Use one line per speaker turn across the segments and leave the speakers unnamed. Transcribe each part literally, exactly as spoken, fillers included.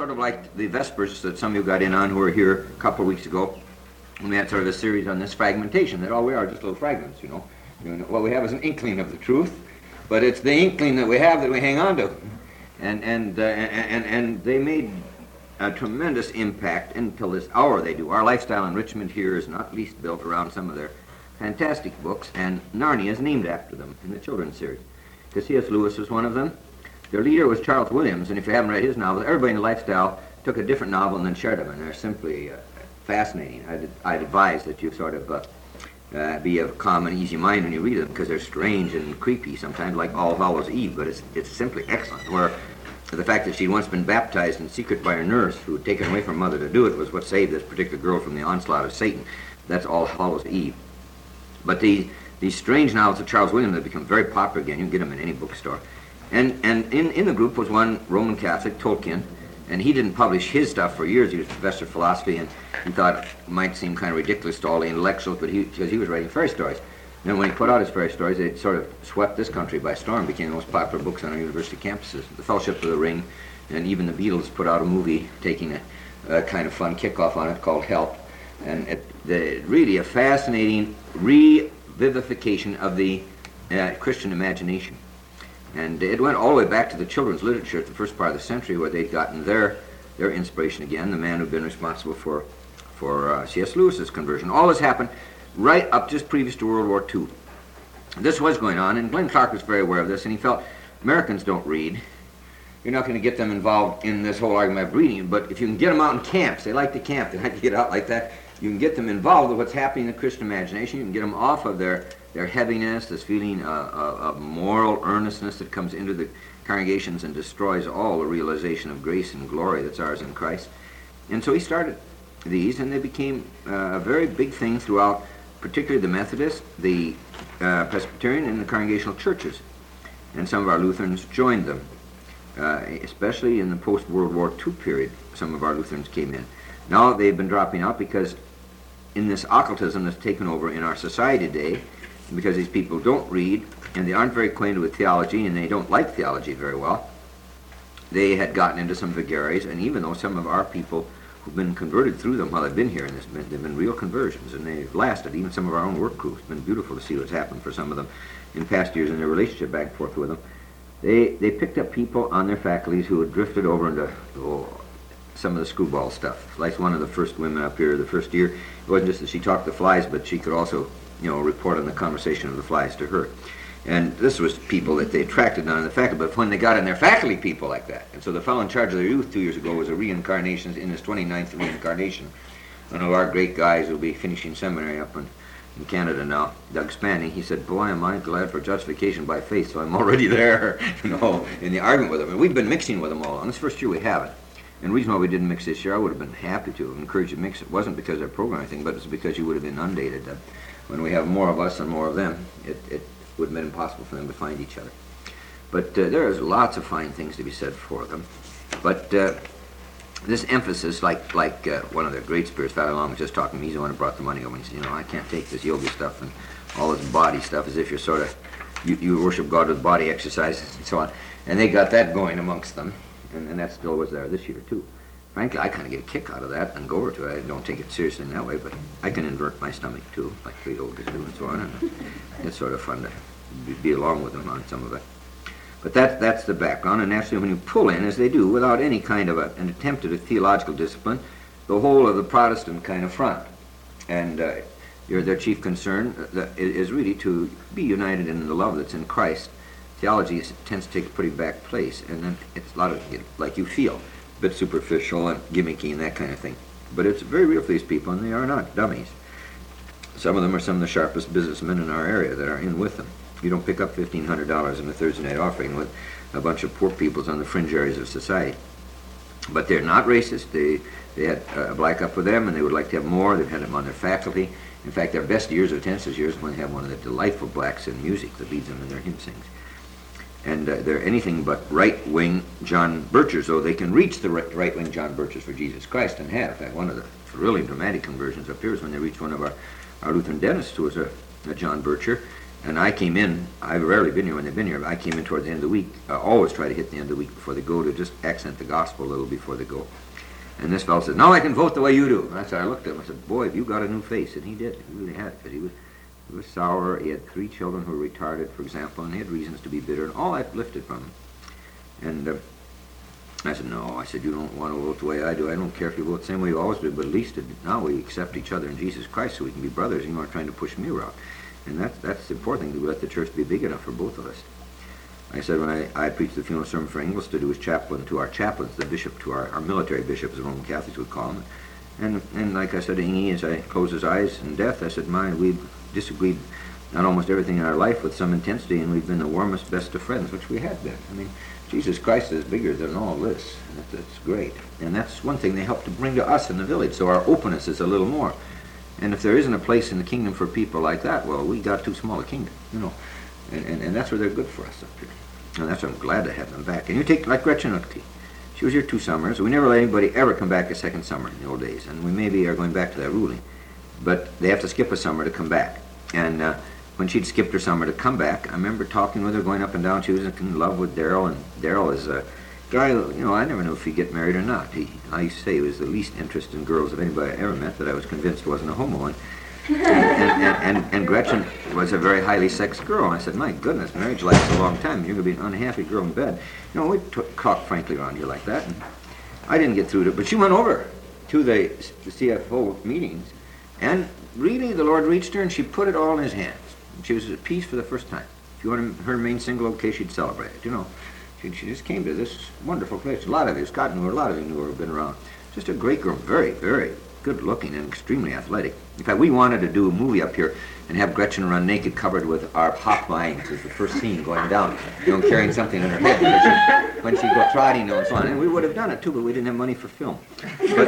sort of like the Vespers that some of you got in on who were here a couple of weeks ago. We had sort of a series on this fragmentation, that all we are just little fragments, you know. You know. What we have is an inkling of the truth, but it's the inkling that we have that we hang on to. And, and, uh, and, and they made a tremendous impact until this hour they do. Our lifestyle enrichment here is not least built around some of their fantastic books, and Narnia is named after them in the children's series. C S Lewis was one of them. Their leader was Charles Williams, and if you haven't read his novels, everybody in the lifestyle took a different novel and then shared them, and they're simply uh, fascinating. I'd, I'd advise that you sort of uh, uh, be of calm and easy mind when you read them, because they're strange and creepy sometimes, like All Hallows Eve, but it's, it's simply excellent, where the fact that she'd once been baptized in secret by her nurse, who had taken away from her mother to do it, was what saved this particular girl from the onslaught of Satan. That's All Hallows Eve. But the, these strange novels of Charles Williams have become very popular again. You can get them in any bookstore. And, and in, in the group was one Roman Catholic, Tolkien, and he didn't publish his stuff for years. He was a professor of philosophy, and he thought it might seem kind of ridiculous to all the intellectuals, but he, because he was writing fairy stories. And when he put out his fairy stories, it sort of swept this country by storm, became the most popular books on our university campuses. The Fellowship of the Ring, and even the Beatles put out a movie taking a, a kind of fun kickoff on it called Help. And it, the, really a fascinating revivification of the uh, Christian imagination. And it went all the way back to the children's literature at the first part of the century, where they'd gotten their their inspiration again, the man who'd been responsible for, for uh, C S Lewis's conversion. All this happened right up just previous to World War Two. This was going on, and Glenn Clark was very aware of this, and he felt Americans don't read. You're not going to get them involved in this whole argument of reading, but if you can get them out in camps, they like to camp, they like to get out like that, you can get them involved with what's happening in the Christian imagination. You can get them off of their, their heaviness, this feeling uh, of, of moral earnestness that comes into the congregations and destroys all the realization of grace and glory that's ours in Christ. And so he started these, and they became uh, a very big thing throughout, particularly the Methodist, the uh, Presbyterian, and the Congregational churches. And some of our Lutherans joined them, uh, especially in the post-World War Two period. Some of our Lutherans came in. Now they've been dropping out because in this occultism that's taken over in our society today, because these people don't read and they aren't very acquainted with theology and they don't like theology very well, they had gotten into some vagaries, and even though some of our people who've been converted through them while they've been here, and they've been, been real conversions, and they've lasted, even some of our own work crews. It's been beautiful to see what's happened for some of them in past years in their relationship back and forth with them. They, they picked up people on their faculties who had drifted over into oh, some of the screwball stuff. Like one of the first women up here the first year, it wasn't just that she talked to flies, but she could also, you know, report on the conversation of the flies to her. And this was people that they attracted not in the faculty, but when they got in their faculty, people like that. And so the fellow in charge of their youth two years ago was a reincarnation, in his twenty-ninth reincarnation. One of our great guys who will be finishing seminary up in, in Canada now, Doug Spanning, he said, boy, am I glad for justification by faith, so I'm already there, you know, in the argument with him. And we've been mixing with them all along. This first year we haven't. And the reason why we didn't mix this year, I would have been happy to have encouraged you to mix. It wasn't because of program thing, but it's because you would have inundated them. When we have more of us and more of them, it, it would have been impossible for them to find each other. But uh, there is lots of fine things to be said for them. But uh, this emphasis, like like uh, one of their great spirits, Father Long was just talking to me, he's the one who brought the money over, and he said, you know, I can't take this yoga stuff and all this body stuff as if you're sort of, you, you worship God with body exercises and so on. And they got that going amongst them. And, and that still was there this year, too. Frankly, I kind of get a kick out of that and go over to it. I don't take it seriously in that way, but I can invert my stomach, too, like the yogas do and so on. And it's sort of fun to be, be along with them on some of it. But that, that's the background, and naturally when you pull in, as they do, without any kind of a, an attempt at a theological discipline, the whole of the Protestant kind of front. And uh, your, their chief concern uh, is really to be united in the love that's in Christ. Theology is, tends to take a pretty back place, and then it's a lot of, like you feel, a bit superficial and gimmicky and that kind of thing. But it's very real for these people, and they are not dummies. Some of them are some of the sharpest businessmen in our area that are in with them. You don't pick up fifteen hundred dollars in a Thursday night offering with a bunch of poor peoples on the fringe areas of society. But they're not racist. They, they had a black up with them, and they would like to have more. They've had them on their faculty. In fact, their best years of attendance years when they have one of the delightful blacks in music that leads them in their hymn sings. And uh, they're anything but right-wing John Birchers, though they can reach the right-wing John Birchers for Jesus Christ, and have. In fact, one of the really dramatic conversions up here is when they reached one of our, our Lutheran dentists, who was a, a John Bircher, And I came in, I've rarely been here when they've been here, but I came in towards the end of the week. I always try to hit the end of the week before they go to just accent the gospel a little before they go. And this fellow said, now I can vote the way you do. And I said, I looked at him, I said, boy, have you got a new face? And he did. He really had. Because he was, he was sour. He had three children who were retarded, for example, and he had reasons to be bitter. And all that lifted from him. And uh, I said, no. I said, you don't want to vote the way I do. I don't care if you vote the same way you always do, but at least it, now we accept each other in Jesus Christ so we can be brothers. You aren't trying to push me around. And that's, that's the important thing, to let the church be big enough for both of us. I said when I, I preached the funeral sermon for Ingles to do as chaplain to our chaplains, the bishop, to our, our military bishop, as the Roman Catholics would call him. And, and like I said to Ingy, as I closed his eyes in death, I said, my, we've disagreed on almost everything in our life with some intensity, and we've been the warmest, best of friends, which we had been. I mean, Jesus Christ is bigger than all this. And that's, that's great. And that's one thing they help to bring to us in the village, so our openness is a little more. And if there isn't a place in the kingdom for people like that, well, we got too small a kingdom, you know. And, and, and that's where they're good for us up here. And that's why I'm glad to have them back. And you take, like Gretchen Utke. She was here two summers. We never let anybody ever come back a second summer in the old days. And we maybe are going back to that ruling. But they have to skip a summer to come back. And uh, when she'd skipped her summer to come back, I remember talking with her, going up and down. She was in love with Darrell. And Darrell is a guy, you know, I never knew if he'd get married or not. He, I used to say he was the least interested in girls of anybody I ever met, that I was convinced wasn't a homo. And, and, and, and, and Gretchen was a very highly sexed girl. And I said, my goodness, marriage lasts a long time. You're going to be an unhappy girl in bed. You know, we t- talked frankly around here like that. And I didn't get through to it, but she went over to the, the C F O meetings, and really the Lord reached her and she put it all in his hands. And she was at peace for the first time. If you want her main single, okay, she'd celebrate it, you know. She, she just came to this wonderful place. A lot of you, Scott knew her, a lot of you knew her, have been around. Just a great girl, very, very good looking and extremely athletic. In fact, we wanted to do a movie up here and have Gretchen run naked, covered with our pop vines as the first scene going down, you know, carrying something in her head she, when she'd go trotting and so on. And we would have done it too, but we didn't have money for film. But,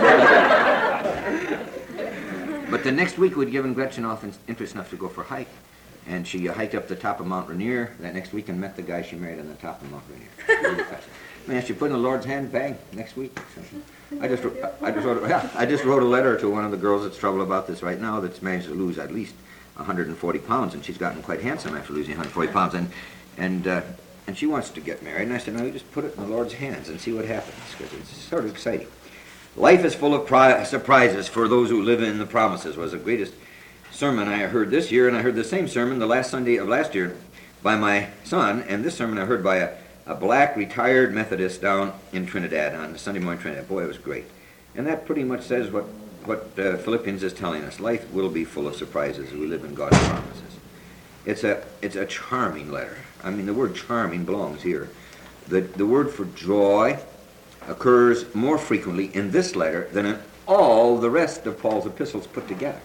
uh, but the next week we'd given Gretchen off interest enough to go for a hike. And she uh, hiked up the top of Mount Rainier that next week and met the guy she married on the top of Mount Rainier. Man, she put in the Lord's hand, bang, next week. I just, wrote, I just wrote, yeah, I just wrote a letter to one of the girls that's troubled about this right now, that's managed to lose at least one hundred forty pounds, and she's gotten quite handsome after losing one hundred forty pounds, and and uh, and she wants to get married. And I said, no, you just put it in the Lord's hands and see what happens, because it's sort of exciting. Life is full of pri- surprises for those who live in the promises was the greatest sermon I heard this year, and I heard the same sermon the last Sunday of last year by my son, and this sermon I heard by a, a black retired Methodist down in Trinidad on Sunday morning Trinidad. Boy, it was great. And that pretty much says what, what uh, Philippians is telling us. Life will be full of surprises as we live in God's promises. It's a, it's a charming letter. I mean, the word charming belongs here. The, the word for joy occurs more frequently in this letter than in all the rest of Paul's epistles put together.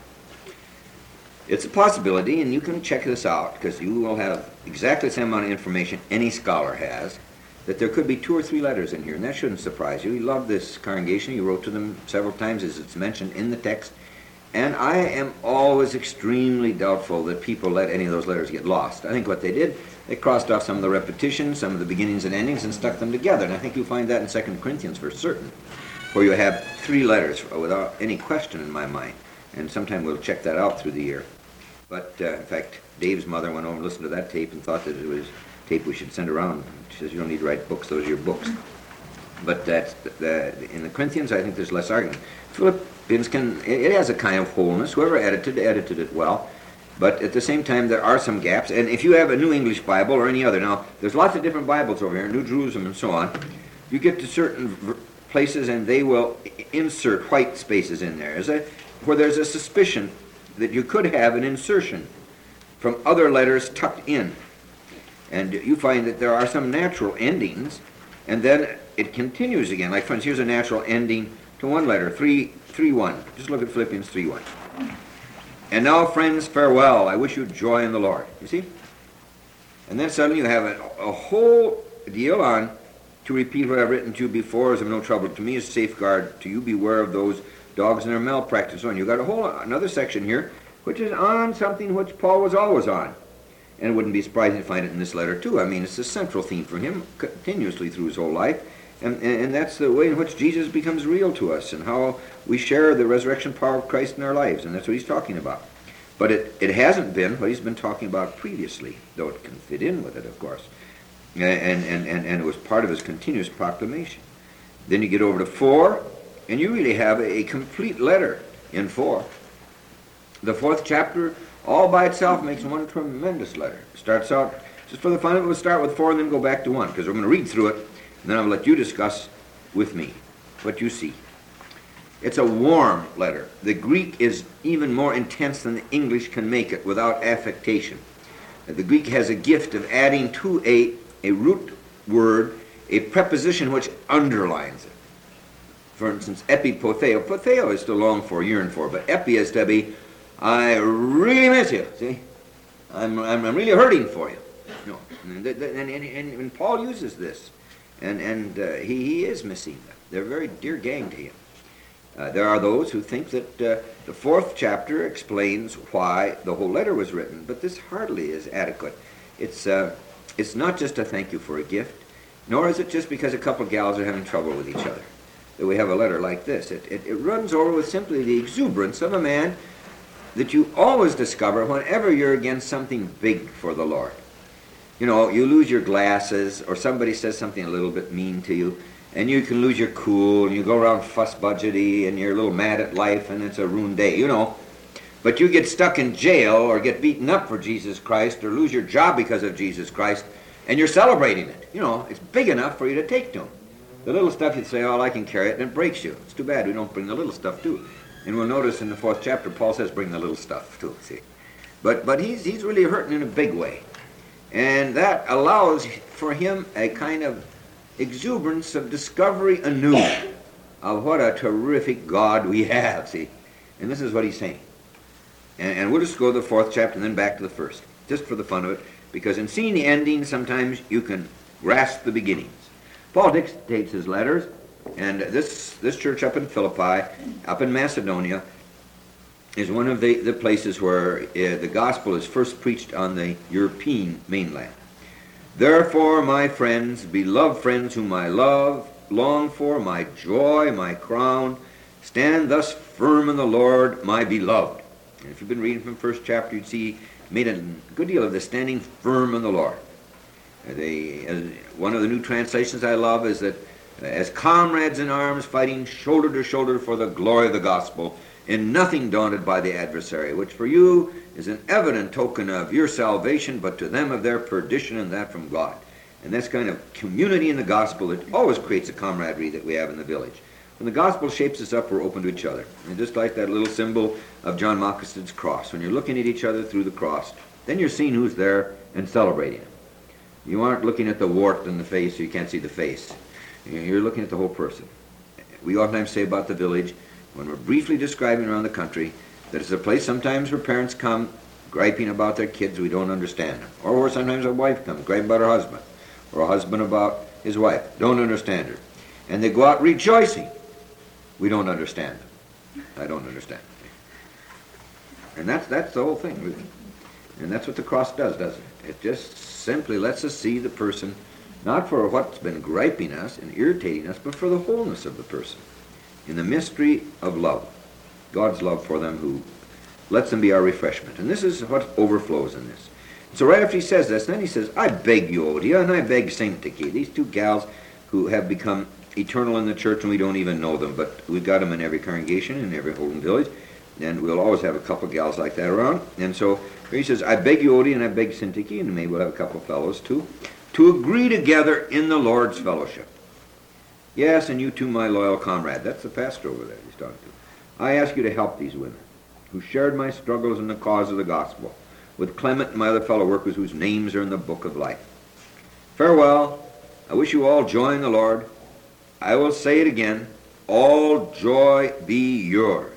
It's a possibility, and you can check this out, because you will have exactly the same amount of information any scholar has, that there could be two or three letters in here, and that shouldn't surprise you. He loved this congregation. He wrote to them several times, as it's mentioned in the text. And I am always extremely doubtful that people let any of those letters get lost. I think what they did, they crossed off some of the repetitions, some of the beginnings and endings, and stuck them together. And I think you'll find that in Second Corinthians for certain, where you have three letters without any question in my mind. And sometime we'll check that out through the year. But, uh, in fact, Dave's mother went over and listened to that tape and thought that it was tape we should send around. She says, you don't need to write books, those are your books. But that's the, in the Corinthians, I think there's less argument. Philippians can, it, it has a kind of wholeness. Whoever edited, edited it well. But at the same time, there are some gaps. And if you have a New English Bible or any other, now, there's lots of different Bibles over here, New Jerusalem and so on. You get to certain places and they will insert white spaces in there, is it? Where there's a suspicion that you could have an insertion from other letters tucked in. And you find that there are some natural endings, and then it continues again. Like, for instance, here's a natural ending to one letter, three, three one. Just look at Philippians three one. And now, friends, farewell. I wish you joy in the Lord. You see? And then suddenly you have a, a whole deal on, to repeat what I've written to you before is of no trouble to me, is safeguard to you. Beware of those dogs and their malpractice. So on. You've got a whole another section here which is on something which Paul was always on. And it wouldn't be surprising to find it in this letter too. I mean, it's a central theme for him continuously through his whole life. And, and, and that's the way in which Jesus becomes real to us and how we share the resurrection power of Christ in our lives. And that's what he's talking about. But it, it hasn't been what he's been talking about previously, though it can fit in with it, of course. And, and, and, and it was part of his continuous proclamation. Then you get over to four, and you really have a complete letter in four. The fourth chapter, all by itself, makes one tremendous letter. It starts out, just for the fun of it, we'll start with four and then go back to one, because we're going to read through it, and then I'll let you discuss with me what you see. It's a warm letter. The Greek is even more intense than the English can make it without affectation. The Greek has a gift of adding to a, a root word a preposition which underlines it. For instance, epipotheo. Potheo is to long for, yearn for, but epi is to be, I really miss you, see? I'm, I'm, I'm really hurting for you. You know, and, and, and, and Paul uses this, and, and uh, he, he is missing them. They're a very dear gang to him. Uh, there are those who think that uh, the fourth chapter explains why the whole letter was written, but this hardly is adequate. It's, uh, it's not just a thank you for a gift, nor is it just because a couple gals are having trouble with each other that we have a letter like this. It, it, it runs over with simply the exuberance of a man that you always discover whenever you're against something big for the Lord. You know, you lose your glasses, or somebody says something a little bit mean to you, and you can lose your cool, and you go around fuss budgety, and you're a little mad at life, and it's a ruined day, you know. But you get stuck in jail, or get beaten up for Jesus Christ, or lose your job because of Jesus Christ, and you're celebrating it. You know, it's big enough for you to take to him. The little stuff you'd say, oh, I can carry it, and it breaks you. It's too bad we don't bring the little stuff too. And we'll notice in the fourth chapter, Paul says, bring the little stuff too, see. But, but he's, he's really hurting in a big way. And that allows for him a kind of exuberance of discovery anew of what a terrific God we have, see. And this is what he's saying. And, and we'll just go to the fourth chapter and then back to the first, just for the fun of it, because in seeing the ending, sometimes you can grasp the beginnings. Paul dictates his letters, and this, this church up in Philippi, up in Macedonia, is one of the, the places where uh, the gospel is first preached on the European mainland. Therefore, my friends, beloved friends whom I love, long for, my joy, my crown, stand thus firm in the Lord, my beloved. And if you've been reading from the first chapter, you'd see he made a good deal of this standing firm in the Lord. Uh, they, as one of the new translations I love is that uh, as comrades in arms, fighting shoulder to shoulder for the glory of the gospel, in nothing daunted by the adversary, which for you is an evident token of your salvation, but to them of their perdition, and that from God. And this kind of community in the gospel, it always creates a camaraderie that we have in the village. When the gospel shapes us up, we're open to each other. And just like that little symbol of John Mockason's cross, when you're looking at each other through the cross, then you're seeing who's there and celebrating it. You aren't looking at the wart in the face so you can't see the face. You're looking at the whole person. We oftentimes say about the village, when we're briefly describing around the country, that it's a place sometimes where parents come griping about their kids we don't understand them. Or where sometimes a wife comes griping about her husband. Or a husband about his wife. Don't understand her. And they go out rejoicing. We don't understand them. I don't understand them. And that's, that's the whole thing, really. And that's what the cross does, doesn't it? It just simply lets us see the person, not for what's been griping us and irritating us, but for the wholeness of the person. In the mystery of love. God's love for them who lets them be our refreshment. And this is what overflows in this. So right after he says this, then he says, I beg Euodia and I beg Syntyche, these two gals who have become eternal in the church and we don't even know them, but we've got them in every congregation, in every Holden village, and we'll always have a couple gals like that around. And so here he says, I beg Euodia and I beg Syntyche, and maybe we'll have a couple fellows too, to agree together in the Lord's fellowship. Yes, and you too, my loyal comrade. That's the pastor over there he's talking to. I ask you to help these women who shared my struggles in the cause of the gospel with Clement and my other fellow workers whose names are in the book of life. Farewell. I wish you all joy in the Lord. I will say it again. All joy be yours.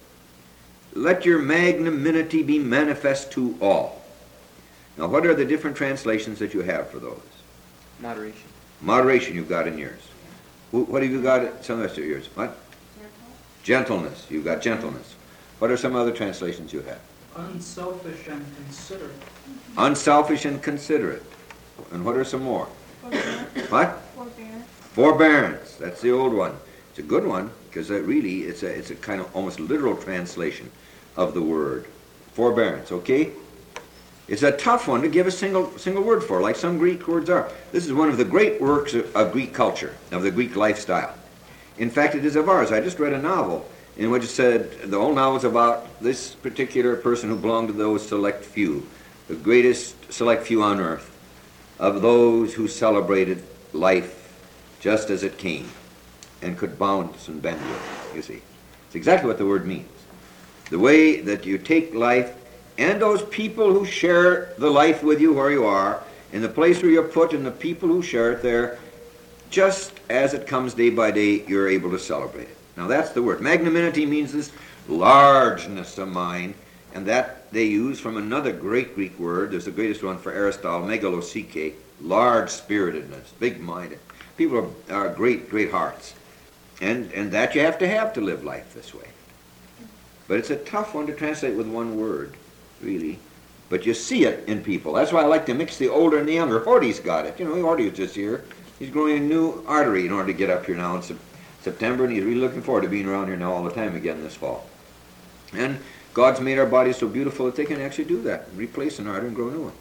Let your magnanimity be manifest to all. Now, what are the different translations that you have for those?
Moderation.
Moderation you've got in yours. What have you got at some of yours? What? Gentleness. You've got gentleness. What are some other translations you have?
Unselfish and considerate.
Unselfish and considerate. And what are some more?
Forbearance.
What?
Forbearance.
Forbearance. That's the old one. It's a good one because it really it's a it's a kind of almost literal translation of the word forbearance, okay? It's a tough one to give a single single word for, like some Greek words are. This is one of the great works of, of Greek culture, of the Greek lifestyle. In fact, it is of ours. I just read a novel in which it said, the whole novel is about this particular person who belonged to those select few, the greatest select few on earth, of those who celebrated life just as it came and could bounce and bend with it, you see. It's exactly what the word means. The way that you take life and those people who share the life with you where you are, in the place where you're put, and the people who share it there, just as it comes day by day, you're able to celebrate it. Now that's the word. Magnanimity means this largeness of mind, and that they use from another great Greek word. There's the greatest one for Aristotle, megalosike, large-spiritedness, big-minded. People are, are great, great hearts. And, and that you have to have to live life this way. But it's a tough one to translate with one word, really. But you see it in people. That's why I like to mix the older and the younger. Horty's got it. You know, Horty was just here. He's growing a new artery in order to get up here now in sep- September, and he's really looking forward to being around here now all the time again this fall. And God's made our bodies so beautiful that they can actually do that, replace an artery and grow a new one.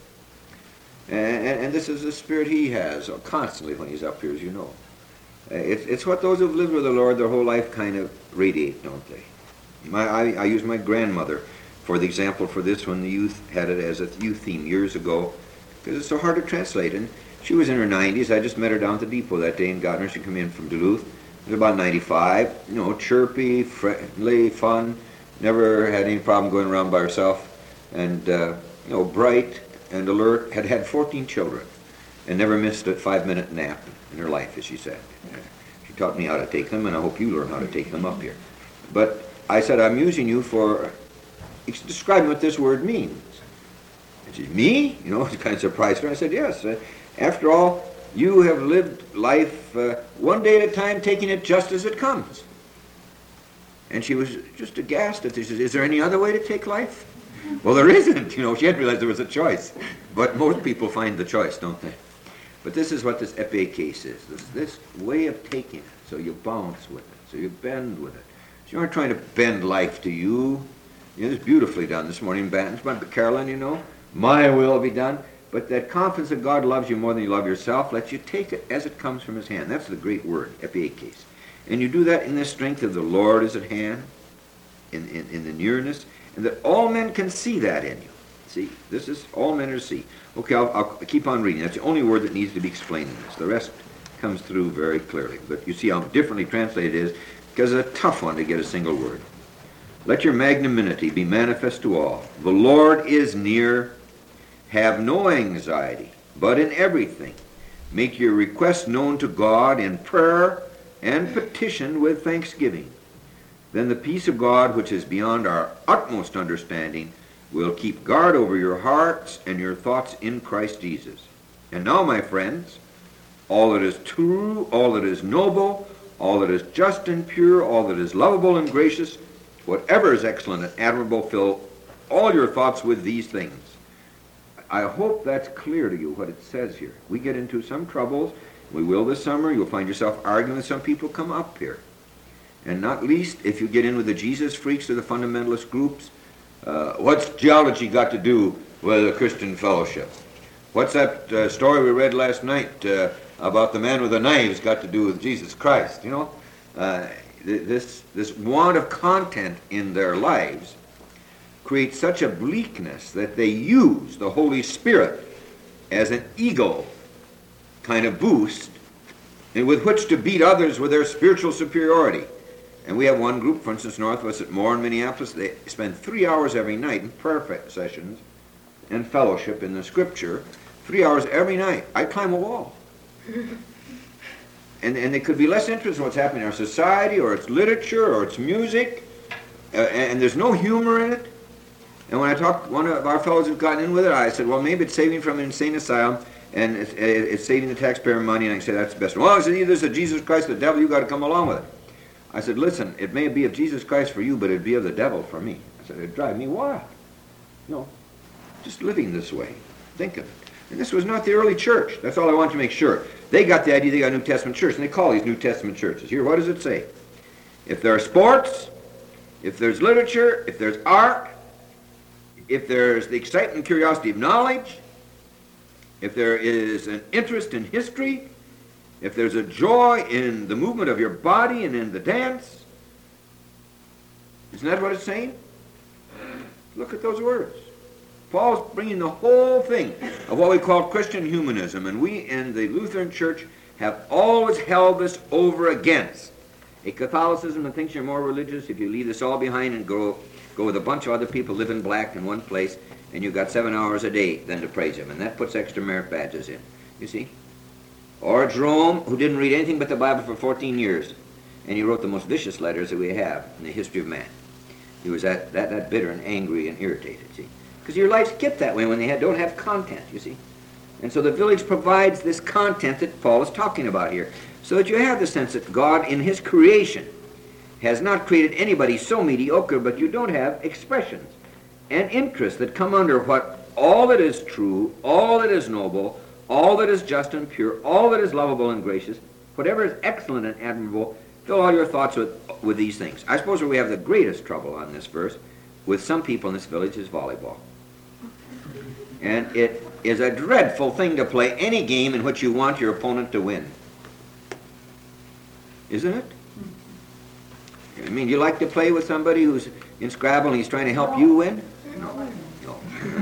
And, and, and this is the spirit he has constantly when he's up here, as you know. Uh, it's, it's what those who've lived with the Lord their whole life kind of radiate, don't they? My, I, I use my grandmother for the example for this when the youth had it as a youth theme years ago, because it's so hard to translate. And she was in her nineties. I just met her down at the depot that day in Gottner. She came in from Duluth. She was about ninety-five. You know, chirpy, friendly, fun. Never had any problem going around by herself. And, uh, you know, bright and alert. Had had fourteen children and never missed a five-minute nap in her life, as she said. She taught me how to take them, and I hope you learn how to take them up here. But I said, I'm using you for describing what this word means. And she said, me? You know, I was kind of surprised her. I said, yes. Uh, after all, you have lived life uh, one day at a time, taking it just as it comes. And she was just aghast at this. She said, is there any other way to take life? Well, there isn't. You know, she hadn't realized there was a choice. But most people find the choice, don't they? But this is what this epicase is. This, this way of taking it. So you bounce with it. So you bend with it. So you aren't trying to bend life to you. You know, it's beautifully done this morning in Banton's. But Carolyn, you know, my will be done. But that confidence that God loves you more than you love yourself lets you take it as it comes from his hand. That's the great word, epicase. And you do that in the strength of the Lord is at hand, in, in, in the nearness, and that all men can see that in you. See, this is all men are to see. Okay, I'll, I'll keep on reading. That's the only word that needs to be explained in this. The rest comes through very clearly. But you see how differently translated it is, because it's a tough one to get a single word. Let your magnanimity be manifest to all. The Lord is near. Have no anxiety, but in everything make your requests known to God in prayer and petition with thanksgiving. Then the peace of God, which is beyond our utmost understanding, will keep guard over your hearts and your thoughts in Christ Jesus. And now, my friends, all that is true, all that is noble, all that is just and pure, all that is lovable and gracious, whatever is excellent and admirable, fill all your thoughts with these things. I hope that's clear to you what it says here. We get into some troubles. We will this summer. You'll find yourself arguing with some people come up here. And not least, if you get in with the Jesus freaks or the fundamentalist groups, uh, what's geology got to do with a Christian fellowship? What's that uh, story we read last night uh, about the man with the knives got to do with Jesus Christ? You know, uh, th- this, this want of content in their lives creates such a bleakness that they use the Holy Spirit as an ego kind of boost and with which to beat others with their spiritual superiority. And we have one group, for instance, north of us at Moore in Minneapolis. They spend three hours every night in prayer sessions and fellowship in the Scripture. Three hours every night. I climb a wall. and, and they could be less interested in what's happening in our society or its literature or its music. Uh, and, and there's no humor in it. And when I talked, one of our fellows had gotten in with it, I said, well, maybe it's saving from an insane asylum, and it's, it's saving the taxpayer money, and I say that's the best one. Well, I said, either it's a Jesus Christ or the devil, you got to come along with it. I said, listen, it may be of Jesus Christ for you, but it'd be of the devil for me. I said, it'd drive me wild. You know, just living this way. Think of it. And this was not the early church. That's all I want to make sure. They got the idea they got a New Testament church, and they call these New Testament churches. Here, what does it say? If there are sports, if there's literature, if there's art, if there's the excitement and curiosity of knowledge, if there is an interest in history, if there's a joy in the movement of your body and in the dance, isn't that what it's saying? Look at those words. Paul's bringing the whole thing of what we call Christian humanism, and we in the Lutheran Church have always held this over against a Catholicism that thinks you're more religious if you leave this all behind and go go with a bunch of other people, live in black in one place, and you've got seven hours a day then to praise him, and that puts extra merit badges in, you see? Or Jerome, who didn't read anything but the Bible for fourteen years, and he wrote the most vicious letters that we have in the history of man. He was that, that, that bitter and angry and irritated, see? Because your lives get that way when they have, don't have content, you see? And so the village provides this content that Paul is talking about here, so that you have the sense that God in his creation has not created anybody so mediocre, but you don't have expressions and interests that come under what all that is true, all that is noble, all that is just and pure, all that is lovable and gracious, whatever is excellent and admirable, fill all your thoughts with, with these things. I suppose where we have the greatest trouble on this verse with some people in this village is volleyball. And it is a dreadful thing to play any game in which you want your opponent to win. Isn't it? I mean, you like to play with somebody who's in Scrabble and he's trying to help you win? No. No.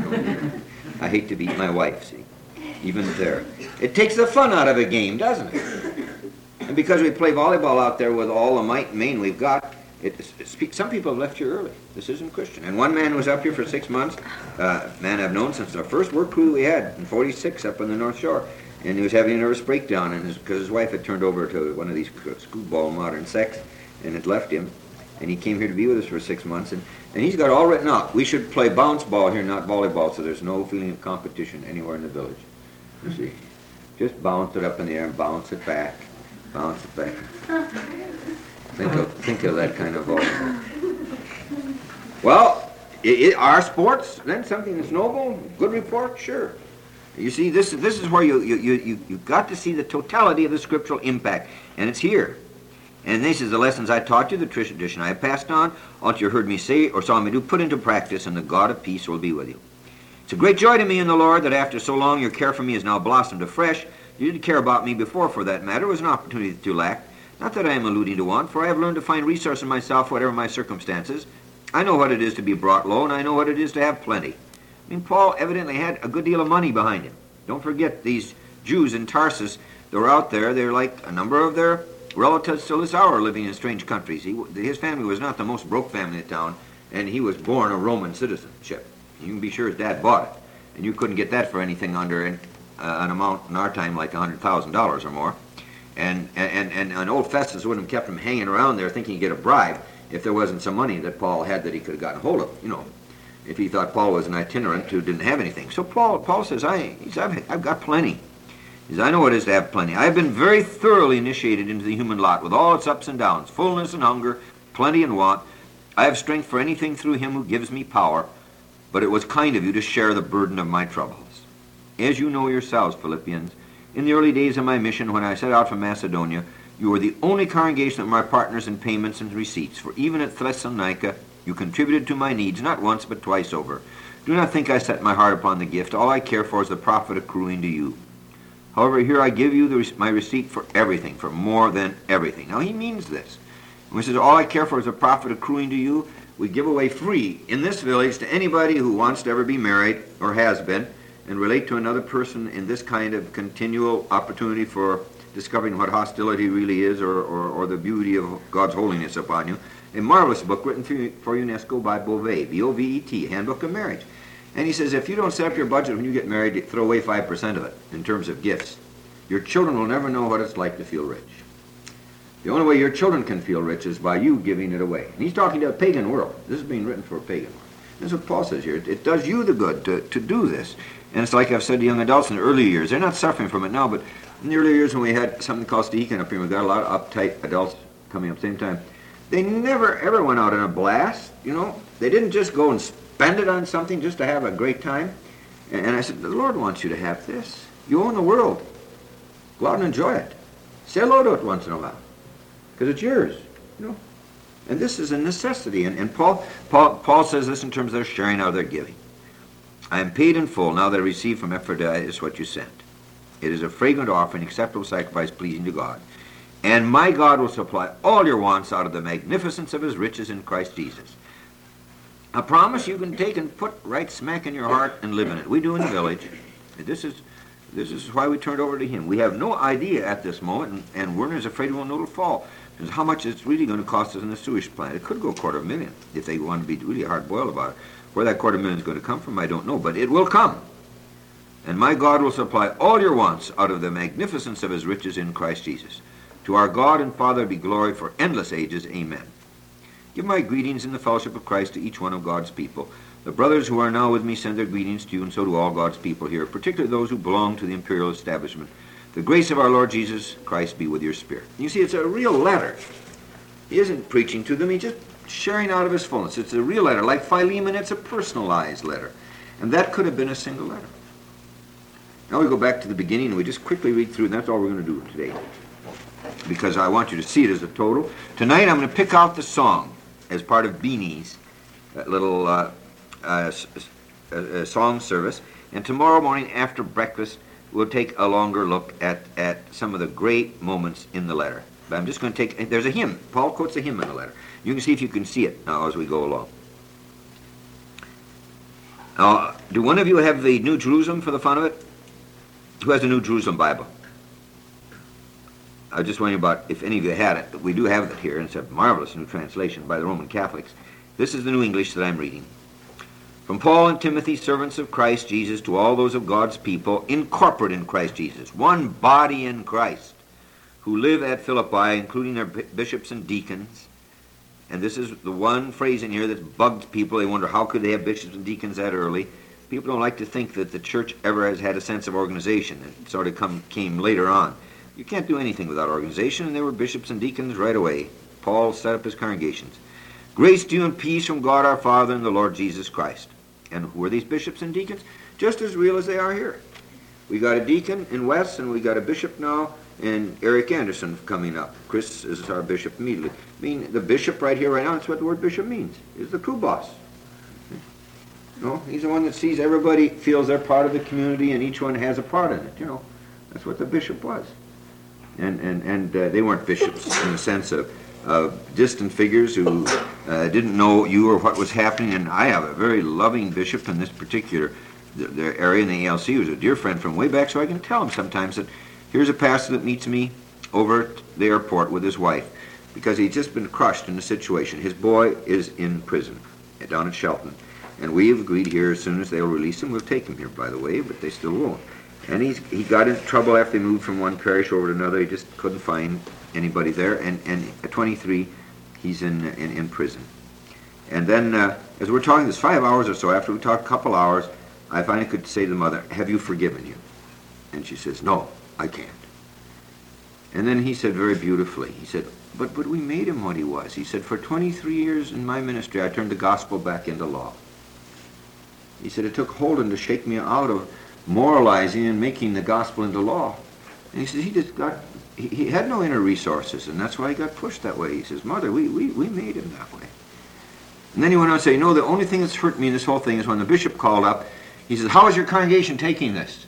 I hate to beat my wife, see? Even there. It takes the fun out of a game, doesn't it? And because we play volleyball out there with all the might and main we've got, it, it, some people have left here early. This isn't Christian. And one man was up here for six months, uh, man I've known since our first work crew we had in forty-six up on the North Shore. And he was having a nervous breakdown and because his, his wife had turned over to one of these screwball modern sex and had left him. And he came here to be with us for six months. And, and he's got all written out. We should play bounce ball here, not volleyball, so there's no feeling of competition anywhere in the village. You see? Just bounce it up in the air and bounce it back. Bounce it back. Think of, think of that kind of volleyball. Well, it, it, are sports then something that's noble? Good report? Sure. You see, this, this is where you, you, you, you, you've got to see the totality of the scriptural impact. And it's here. And this is the lessons I taught you, the tradition I have passed on, all that you heard me say or saw me do, put into practice, and the God of peace will be with you. It's a great joy to me in the Lord that after so long your care for me has now blossomed afresh. You didn't care about me before, for that matter. It was an opportunity that you lacked. Not that I am alluding to want, for I have learned to find resource in myself, whatever my circumstances. I know what it is to be brought low, and I know what it is to have plenty. I mean, Paul evidently had a good deal of money behind him. Don't forget these Jews in Tarsus that were out there. They're like a number of their relatives still this hour living in strange countries. He, his family was not the most broke family in town, and he was born a Roman citizenship. You can be sure his dad bought it, and you couldn't get that for anything under an, uh, an amount in our time like one hundred thousand dollars or more. And, and, and, and old Festus wouldn't have kept him hanging around there thinking he'd get a bribe if there wasn't some money that Paul had that he could have gotten hold of, you know, if he thought Paul was an itinerant who didn't have anything. So Paul, Paul says, I, he's, I've, I've got plenty. He says, I know what it is to have plenty. I have been very thoroughly initiated into the human lot with all its ups and downs, fullness and hunger, plenty and want. I have strength for anything through him who gives me power, but it was kind of you to share the burden of my troubles. As you know yourselves, Philippians, in the early days of my mission when I set out from Macedonia, you were the only congregation of my partners in payments and receipts, for even at Thessalonica you contributed to my needs, not once but twice over. Do not think I set my heart upon the gift. All I care for is the profit accruing to you. However, here I give you the, my receipt for everything, for more than everything. Now he means this. When he says, all I care for is the profit accruing to you, we give away free in this village to anybody who wants to ever be married or has been and relate to another person in this kind of continual opportunity for discovering what hostility really is or, or, or the beauty of God's holiness upon you. A marvelous book written for, for UNESCO by Bovet, B O V E T, Handbook of Marriage. And he says, if you don't set up your budget when you get married, throw away five percent of it in terms of gifts. Your children will never know what it's like to feel rich. The only way your children can feel rich is by you giving it away. And he's talking to a pagan world. This is being written for a pagan world. That's what Paul says here. It, it does you the good to, to do this. And it's like I've said to young adults in the early years. They're not suffering from it now, but in the early years when we had something called Steakin up here, we got a lot of uptight adults coming up at the same time. They never ever went out in a blast, you know. They didn't just go and spend it on something just to have a great time. And, and I said, the Lord wants you to have this. You own the world. Go out and enjoy it. Say hello to it once in a while. Because it's yours, you know. And this is a necessity. And, and Paul, Paul, Paul says this in terms of their sharing out of their giving. I am paid in full now that I receive from Epaphroditus what you sent. It is a fragrant offering, acceptable sacrifice, pleasing to God. And my God will supply all your wants out of the magnificence of his riches in Christ Jesus. A promise you can take and put right smack in your heart and live in it. We do in the village. This is this is why we turned over to him. We have no idea at this moment, and, and Werner is afraid we won't know it'll fall. Because how much it's really going to cost us in the sewage plant. It could go a quarter of a million if they want to be really hard-boiled about it. Where that quarter million is going to come from, I don't know, but it will come. And my God will supply all your wants out of the magnificence of his riches in Christ Jesus. To our God and Father be glory for endless ages. Amen. Give my greetings in the fellowship of Christ to each one of God's people. The brothers who are now with me send their greetings to you, and so do all God's people here, particularly those who belong to the imperial establishment. The grace of our Lord Jesus Christ be with your spirit. You see, it's a real letter. He isn't preaching to them, he's just sharing out of his fullness. It's a real letter. Like Philemon, it's a personalized letter. And that could have been a single letter. Now we go back to the beginning and we just quickly read through, and that's all we're going to do today. Because I want you to see it as a total. Tonight I'm going to pick out the song as part of Beanie's that little uh, uh, uh, uh, song service. And tomorrow morning after breakfast, we'll take a longer look at, at some of the great moments in the letter. But I'm just going to take, there's a hymn. Paul quotes a hymn in the letter. You can see if you can see it now as we go along. Now, do one of you have the New Jerusalem for the fun of it? Who has the New Jerusalem Bible? I was just wondering about if any of you had it. We do have it here, and it's a marvelous new translation by the Roman Catholics. This is the New English that I'm reading. From Paul and Timothy, servants of Christ Jesus, to all those of God's people, incorporate in Christ Jesus, one body in Christ, who live at Philippi, including their bishops and deacons. And this is the one phrase in here that's bugged people. They wonder, how could they have bishops and deacons that early? People don't like to think that the church ever has had a sense of organization. It sort of come, came later on. You can't do anything without organization, and there were bishops and deacons right away. Paul set up his congregations. Grace to you and peace from God our Father and the Lord Jesus Christ. And who are these bishops and deacons? Just as real as they are here. We got a deacon in West, and we got a bishop now, and Eric Anderson coming up. Chris is our bishop immediately. I mean, the bishop right here, right now, that's what the word bishop means. Is the crew boss. You know, he's the one that sees everybody, feels they're part of the community, and each one has a part in it. You know, that's what the bishop was. And and and uh, they weren't bishops in the sense of uh, distant figures who uh, didn't know you or what was happening. And I have a very loving bishop in this particular the, the area in the A L C, who's a dear friend from way back, so I can tell him sometimes that here's a pastor that meets me over at the airport with his wife because he's just been crushed in the situation. His boy is in prison down at Shelton. And we have agreed here as soon as they'll release him, we'll take him here, by the way, but they still won't. And he's, he got into trouble after they moved from one parish over to another. He just couldn't find anybody there. And, and at twenty-three, he's in, in, in prison. And then, uh, as we're talking this five hours or so, after we talked a couple hours, I finally could say to the mother, have you forgiven you? And she says, no, I can't. And then he said very beautifully, he said, but, but we made him what he was. He said, for twenty-three years in my ministry, I turned the gospel back into law. He said, it took Holden to shake me out of moralizing and making the gospel into law. And he says, he just got, he, he had no inner resources, and that's why he got pushed that way. He says, Mother, we, we, we made him that way. And then he went on to say, no, the only thing that's hurt me in this whole thing is when the bishop called up, he says, how is your congregation taking this?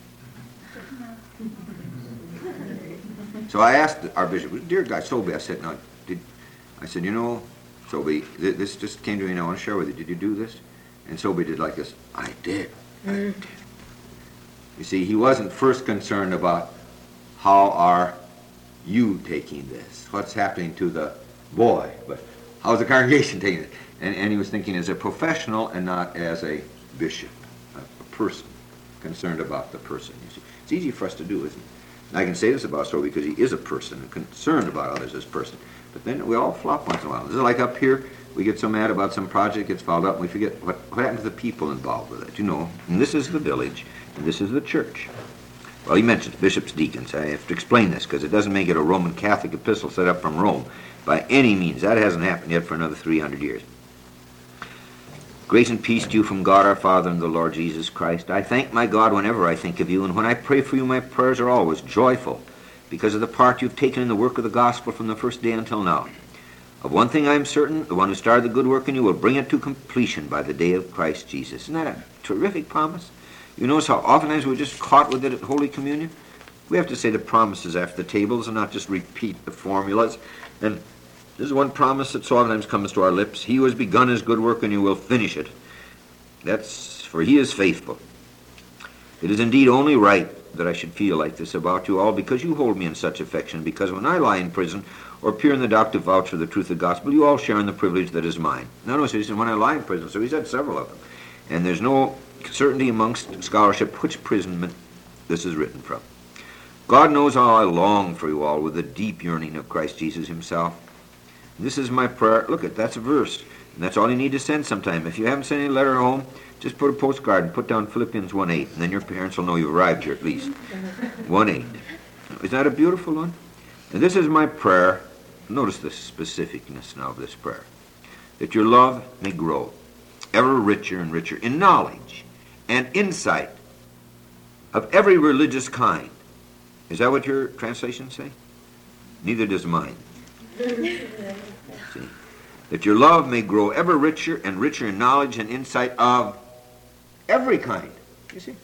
So I asked our bishop, dear guy, Sobey, I said, no, did, I said, you know, Sobey, th this just came to me and I want to share with you. Did you do this? And Sobey did like this. I did. I did. You see, he wasn't first concerned about how are you taking this, what's happening to the boy, but how's the congregation taking it? And, and he was thinking as a professional and not as a bishop, a, a person, concerned about the person. You see, it's easy for us to do, isn't it? And I can say this about Sobey because he is a person and concerned about others as a person. But then we all flop once in a while. This is like up here. We get so mad about some project, gets followed up, and we forget what, what happened to the people involved with it, you know. And this is the village, and this is the church. Well, he mentions bishops, deacons. I have to explain this because it doesn't make it a Roman Catholic epistle set up from Rome by any means. That hasn't happened yet for another three hundred years. Grace and peace to you from God our Father and the Lord Jesus Christ. I thank my God whenever I think of you, and when I pray for you, my prayers are always joyful because of the part you've taken in the work of the gospel from the first day until now. Of one thing I am certain, the one who started the good work in you will bring it to completion by the day of Christ Jesus. Isn't that a terrific promise? You notice how oftentimes we're just caught with it at Holy Communion? We have to say the promises after the tables and not just repeat the formulas. And this is one promise that so oftentimes comes to our lips. He who has begun his good work in you will finish it. That's for he is faithful. It is indeed only right that I should feel like this about you all, because you hold me in such affection, because when I lie in prison or appear in the dock to vouch for the truth of the gospel, you all share in the privilege that is mine. Now notice, he said, when I lie in prison, so he's had several of them. And there's no certainty amongst scholarship which imprisonment this is written from. God knows how I long for you all with the deep yearning of Christ Jesus himself. This is my prayer. Look at that's a verse. And that's all you need to send sometime. If you haven't sent any letter home, just put a postcard and put down Philippians one eight, and then your parents will know you've arrived here at least. one eight. Isn't that a beautiful one? And this is my prayer. Notice the specificness now of this prayer. That your love may grow ever richer and richer in knowledge and insight of every religious kind. Is that what your translations say? Neither does mine. See? That your love may grow ever richer and richer in knowledge and insight of every kind. You see?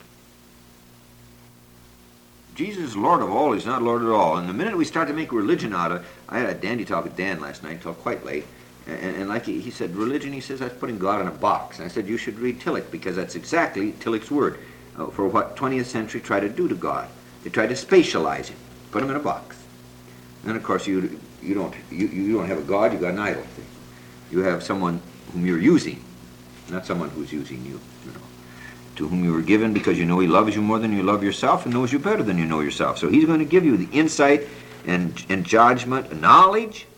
Jesus is Lord of all. He's not Lord at all. And the minute we start to make religion out of it, I had a dandy talk with Dan last night until quite late. And, and like he, he said, religion, he says, that's putting God in a box. And I said, you should read Tillich, because that's exactly Tillich's word uh, for what twentieth century tried to do to God. They tried to spatialize him, put him in a box. And of course, you you don't you, you don't have a God, you got an idol. You have someone whom you're using, not someone who's using you. You know, to whom you were given because you know he loves you more than you love yourself and knows you better than you know yourself. So he's going to give you the insight and and judgment, and knowledge,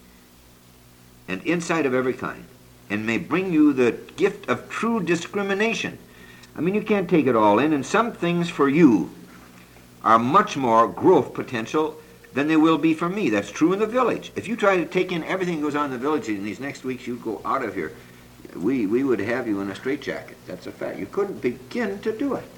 and insight of every kind, and may bring you the gift of true discrimination. I mean, you can't take it all in, and some things for you are much more growth potential than they will be for me. That's true in the village. If you try to take in everything that goes on in the village in these next weeks, you'd go out of here. We we would have you in a straitjacket. That's a fact. You couldn't begin to do it.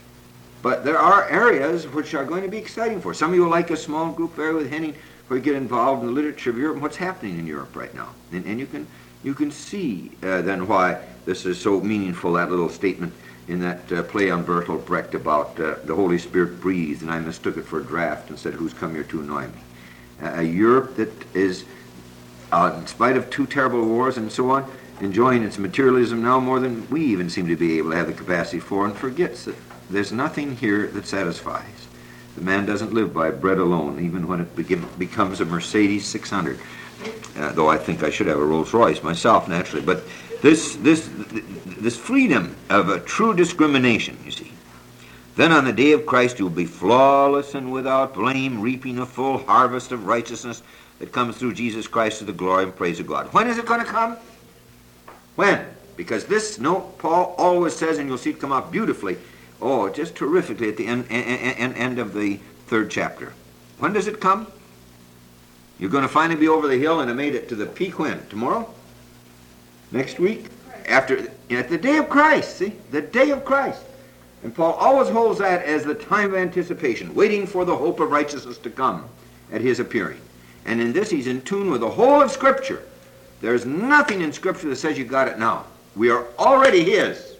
But there are areas which are going to be exciting for us. Some of you will like a small group area with Henning, where you get involved in the literature of Europe and what's happening in Europe right now. And, and you can you can see uh, then why this is so meaningful, that little statement in that uh, play on Bertolt Brecht about uh, the Holy Spirit breathed, and I mistook it for a draft and said, who's come here to annoy me? Uh, a Europe that is, uh, in spite of two terrible wars and so on, enjoying its materialism now more than we even seem to be able to have the capacity for, and forgets that there's nothing here that satisfies. The man doesn't live by bread alone, even when it begin, becomes a Mercedes six hundred. Uh, though I think I should have a Rolls Royce myself, naturally. But this this this freedom of a true discrimination, you see. Then on the day of Christ you will be flawless and without blame, reaping a full harvest of righteousness that comes through Jesus Christ to the glory and praise of God. When is it going to come? When? Because this note Paul always says, and you'll see it come out beautifully, oh, just terrifically at the end, end, end of the third chapter. When does it come? You're going to finally be over the hill and have made it to the peak when? Tomorrow? Next week? After, at the day of Christ, see? The day of Christ. And Paul always holds that as the time of anticipation, waiting for the hope of righteousness to come at his appearing. And in this he's in tune with the whole of Scripture. There's nothing in Scripture that says you got it now. We are already his,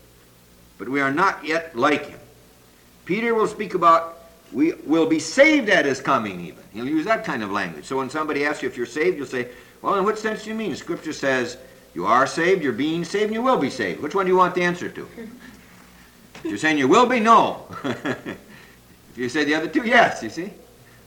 but we are not yet like him. Peter will speak about we will be saved at his coming even. He'll use that kind of language. So when somebody asks you if you're saved, you'll say, well, in what sense do you mean? Scripture says you are saved, you're being saved, and you will be saved. Which one do you want the answer to? If you're saying you will be, no. If you say the other two, yes, you see.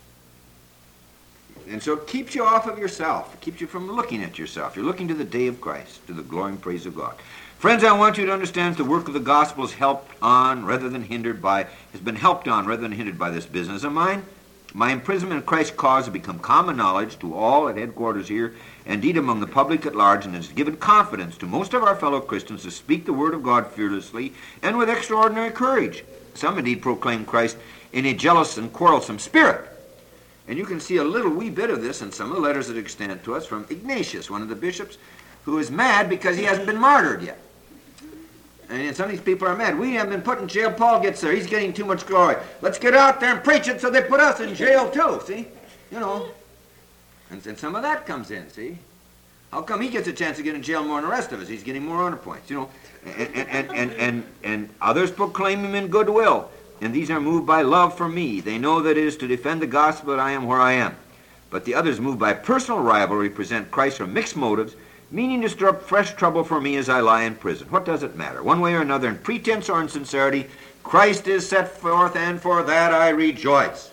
And so it keeps you off of yourself. It keeps you from looking at yourself. You're looking to the day of Christ, to the glory and praise of God. Friends, I want you to understand the work of the gospel is helped on rather than hindered by, has been helped on rather than hindered by this business of mine. My imprisonment in Christ's cause has become common knowledge to all at headquarters here, and indeed among the public at large, and has given confidence to most of our fellow Christians to speak the word of God fearlessly and with extraordinary courage. Some indeed proclaim Christ in a jealous and quarrelsome spirit. And you can see a little wee bit of this in some of the letters that extend to us from Ignatius, one of the bishops, who is mad because he hasn't been martyred yet. And some of these people are mad. We haven't been put in jail. Paul gets there. He's getting too much glory. Let's get out there and preach it so they put us in jail too, see? You know. And, and some of that comes in, see? How come he gets a chance to get in jail more than the rest of us? He's getting more honor points, you know. And, and, and, and, and, and others proclaim him in goodwill, and these are moved by love for me. They know that it is to defend the gospel that I am where I am. But the others, moved by personal rivalry, present Christ from mixed motives, meaning to stir up fresh trouble for me as I lie in prison. What does it matter? One way or another, in pretense or in sincerity, Christ is set forth, and for that I rejoice.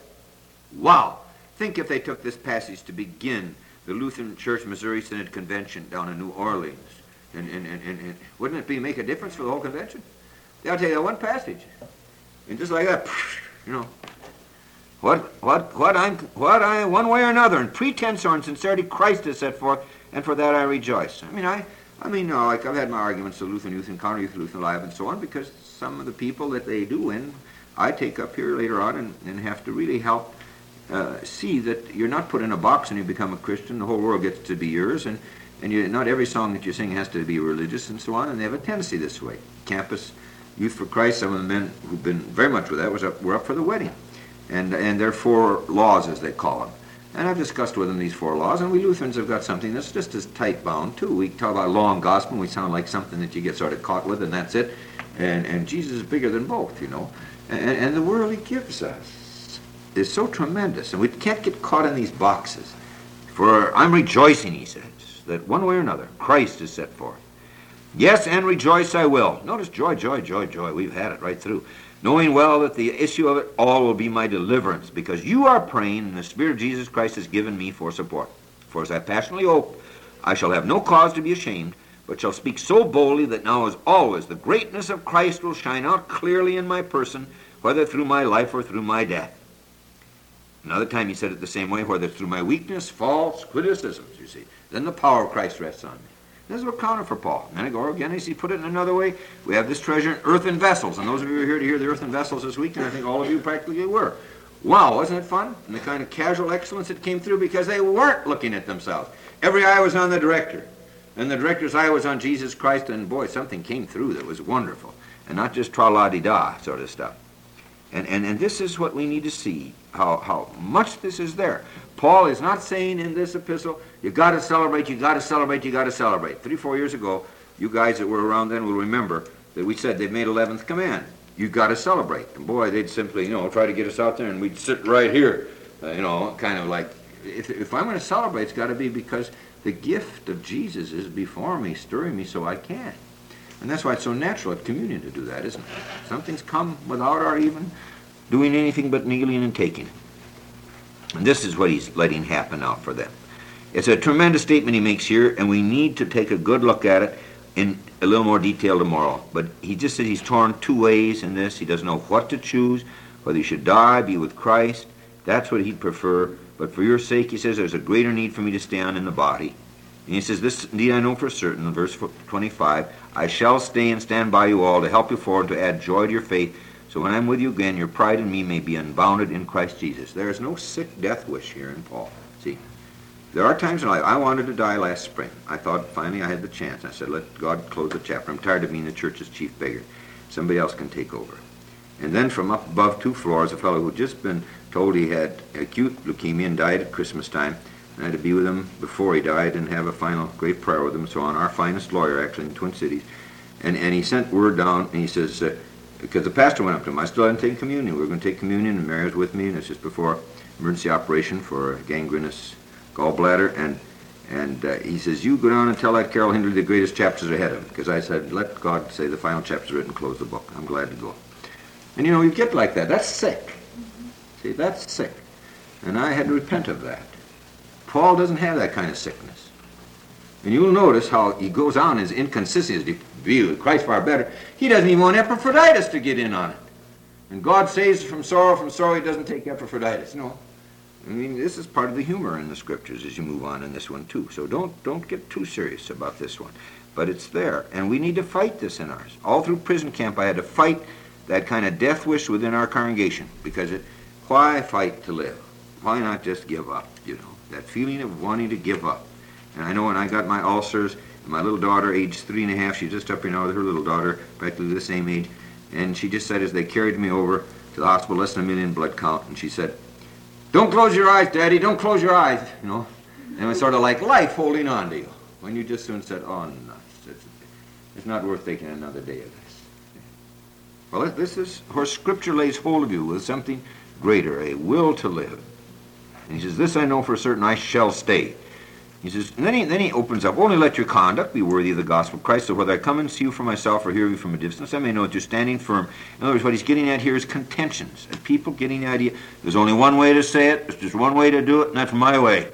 Wow! Think if they took this passage to begin the Lutheran Church Missouri Synod Convention down in New Orleans. And, and, and, and, and wouldn't it be make a difference for the whole convention? They'll tell you that one passage. And just like that, you know, what what what I'm what I one way or another, in pretense or in sincerity, Christ is set forth, and for that I rejoice. I mean, I I mean, no, like I've had my arguments to Lutheran Youth and Counter Youth, Lutheran Live, and so on, because some of the people that they do win, I take up here later on and, and have to really help uh, see that you're not put in a box and you become a Christian. The whole world gets to be yours, and and you, not every song that you sing has to be religious, and so on. And they have a tendency this way. Campus Youth for Christ, some of the men who've been very much with that was up, were up for the wedding. And and there are four laws, as they call them. And I've discussed with them these four laws, and we Lutherans have got something that's just as tight-bound, too. We talk about law and gospel, and we sound like something that you get sort of caught with, and that's it. And and Jesus is bigger than both, you know. And, and the world he gives us is so tremendous, and we can't get caught in these boxes. For I'm rejoicing, he says, that one way or another, Christ is set forth. Yes, and rejoice I will. Notice joy, joy, joy, joy. We've had it right through. Knowing well that the issue of it all will be my deliverance, because you are praying, and the Spirit of Jesus Christ has given me for support. For as I passionately hope, I shall have no cause to be ashamed, but shall speak so boldly that now as always the greatness of Christ will shine out clearly in my person, whether through my life or through my death. Another time he said it the same way, whether through my weakness, faults, criticisms, you see. Then the power of Christ rests on me. This is what counted for Paul. A minute ago, again, as he put it in another way, we have this treasure in earthen vessels. And those of you who are here to hear the earthen vessels this week, and I think all of you practically were. Wow, wasn't it fun? And the kind of casual excellence that came through because they weren't looking at themselves. Every eye was on the director. And the director's eye was on Jesus Christ, and boy, something came through that was wonderful. And not just tra-la-di-da sort of stuff. And, and, and this is what we need to see, how, how much this is there. Paul is not saying in this epistle, you got to celebrate, you got to celebrate, you got to celebrate. Three, four years ago, you guys that were around then will remember that we said they've made eleventh command. You got to celebrate. And boy, they'd simply, you know, try to get us out there, and we'd sit right here, uh, you know, kind of like, if, if I'm going to celebrate, it's got to be because the gift of Jesus is before me, stirring me so I can. And that's why it's so natural at communion to do that, isn't it? Something's come without our even doing anything but kneeling and taking it. And this is what he's letting happen now for them. It's a tremendous statement he makes here, and we need to take a good look at it in a little more detail tomorrow. But he just said he's torn two ways in this. He doesn't know what to choose, whether he should die, be with Christ. That's what he'd prefer. But for your sake, he says, there's a greater need for me to stay on in the body. And he says, this indeed I know for certain, in verse twenty-five, I shall stay and stand by you all to help you forward and to add joy to your faith, so when I'm with you again, your pride in me may be unbounded in Christ Jesus. There is no sick death wish here in Paul. See, there are times in life, I wanted to die last spring. I thought finally I had the chance. I said, let God close the chapter. I'm tired of being the church's chief beggar. Somebody else can take over. And then from up above two floors, a fellow who had just been told he had acute leukemia and died at Christmas time. And I had to be with him before he died and have a final great prayer with him, so on. Our finest lawyer, actually, in Twin Cities. And, and he sent word down, and he says, uh, because the pastor went up to him. I still hadn't taken communion. We were going to take communion, and Mary was with me, and it's just before emergency operation for a gangrenous gallbladder. And and uh, he says, you go down and tell that Carol Hindley the greatest chapters are ahead of him. Because I said, let God say the final chapters are written, close the book. I'm glad to go. And you know, you get like that. That's sick. Mm-hmm. See, that's sick. And I had to repent of that. Paul doesn't have that kind of sickness. And you'll notice how he goes on his inconsistency. Be with Christ far better. He doesn't even want Epaphroditus to get in on it. And God saves from sorrow, from sorrow he doesn't take Epaphroditus. No. I mean, this is part of the humor in the scriptures as you move on in this one too. So don't don't get too serious about this one. But it's there. And we need to fight this in ours. All through prison camp I had to fight that kind of death wish within our congregation. Because it, why fight to live? Why not just give up, you know? That feeling of wanting to give up. And I know when I got my ulcers, my little daughter, age three and a half, she's just up here now with her little daughter, practically the same age, and she just said as they carried me over to the hospital, less than a million blood count, and she said, don't close your eyes, Daddy, don't close your eyes, you know. And it was sort of like life holding on to you. When you just soon said, oh, no, it's, it's not worth taking another day of this. Well, this is where Scripture lays hold of you with something greater, a will to live. And he says, this I know for certain, I shall stay. He says, and then he, then he opens up, only let your conduct be worthy of the gospel of Christ, so whether I come and see you for myself or hear you from a distance, I may know that you're standing firm. In other words, what he's getting at here is contentions, and people getting the idea, there's only one way to say it, there's just one way to do it, and that's my way.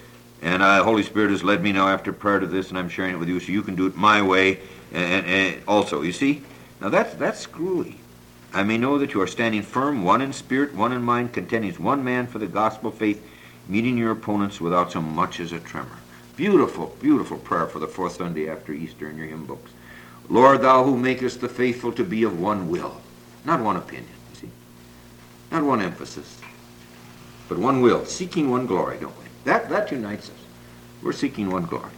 And uh, the Holy Spirit has led me now after prayer to this, and I'm sharing it with you, so you can do it my way and, and also. You see? Now that's, that's screwy. I may know that you are standing firm, one in spirit, one in mind, contending as one man for the gospel of faith, meeting your opponents without so much as a tremor. Beautiful, beautiful prayer for the fourth Sunday after Easter in your hymn books. Lord, thou who makest the faithful to be of one will, not one opinion, you see, not one emphasis, but one will, seeking one glory, don't we? That, that unites us. We're seeking one glory.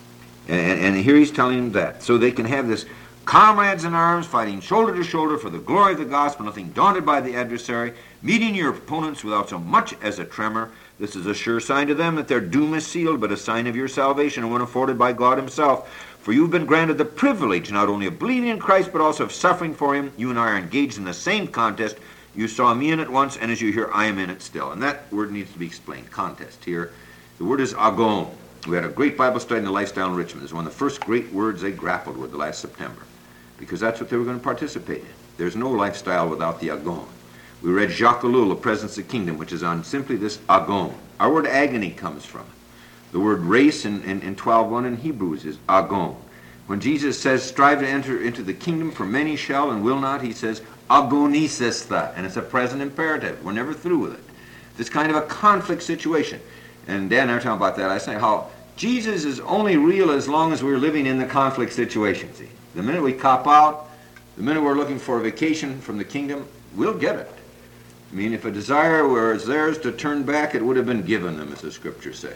And, and here he's telling them that, so they can have this comrades in arms, fighting shoulder to shoulder for the glory of the gospel, nothing daunted by the adversary, meeting your opponents without so much as a tremor. This is a sure sign to them that their doom is sealed, but a sign of your salvation, and one afforded by God himself. For you've been granted the privilege not only of believing in Christ, but also of suffering for him. You and I are engaged in the same contest. You saw me in it once, and as you hear, I am in it still. And that word needs to be explained. Contest here. The word is agon. We had a great Bible study in the Lifestyle Enrichment. It's one of the first great words they grappled with the last September, because that's what they were going to participate in. There's no lifestyle without the agon. We read Jacques Ellul, The Presence of the Kingdom, which is on simply this agon. Our word agony comes from it. The word race in, in, in twelve one in Hebrews is agon. When Jesus says, strive to enter into the kingdom, for many shall and will not, he says, agonisesta, and it's a present imperative. We're never through with it. This kind of a conflict situation. And Dan and I were talking about that. I say how Jesus is only real as long as we're living in the conflict situation. See, the minute we cop out, the minute we're looking for a vacation from the kingdom, we'll get it. I mean, if a desire was theirs to turn back, it would have been given them, as the Scripture says.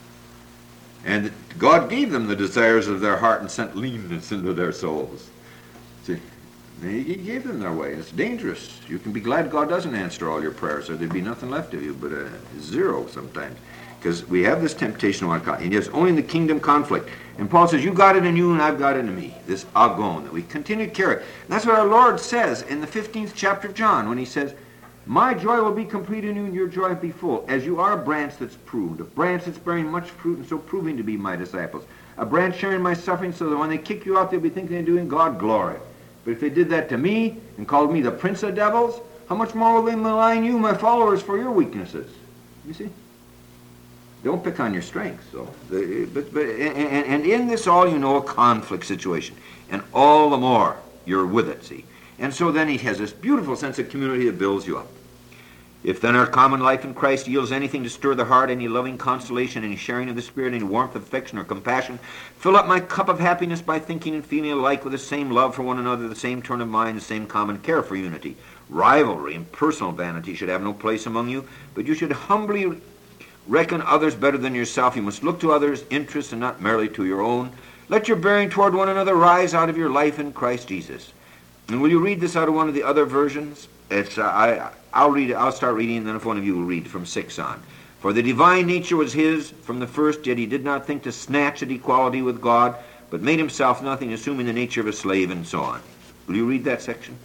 And God gave them the desires of their heart and sent leanness into their souls. See, he gave them their way. It's dangerous. You can be glad God doesn't answer all your prayers, or there'd be nothing left of you but a zero sometimes. Because we have this temptation, and it's only in the kingdom conflict. And Paul says, you got it in you and I've got it in me. This agon that we continue to carry. And that's what our Lord says in the fifteenth chapter of John, when he says, my joy will be complete in you and your joy will be full, as you are a branch that's pruned, a branch that's bearing much fruit and so proving to be my disciples. A branch sharing my suffering, so that when they kick you out, they'll be thinking they're doing God glory. But if they did that to me and called me the prince of devils, how much more will they malign you, my followers, for your weaknesses? You see? Don't pick on your strengths, though. The, but, but, and, and in this all, you know, a conflict situation. And all the more you're with it, see. And so then he has this beautiful sense of community that builds you up. If then our common life in Christ yields anything to stir the heart, any loving consolation, any sharing of the Spirit, any warmth, affection, or compassion, fill up my cup of happiness by thinking and feeling alike with the same love for one another, the same turn of mind, the same common care for unity. Rivalry and personal vanity should have no place among you, but you should humbly reckon others better than yourself. You must look to others' interests and not merely to your own. Let your bearing toward one another rise out of your life in Christ Jesus. And will you read this out of one of the other versions? It's uh, I I'll read it. I'll start reading, and then if one of you will read from six on. For the divine nature was his from the first, yet he did not think to snatch at equality with God, but made himself nothing, assuming the nature of a slave, and so on. Will you read that section?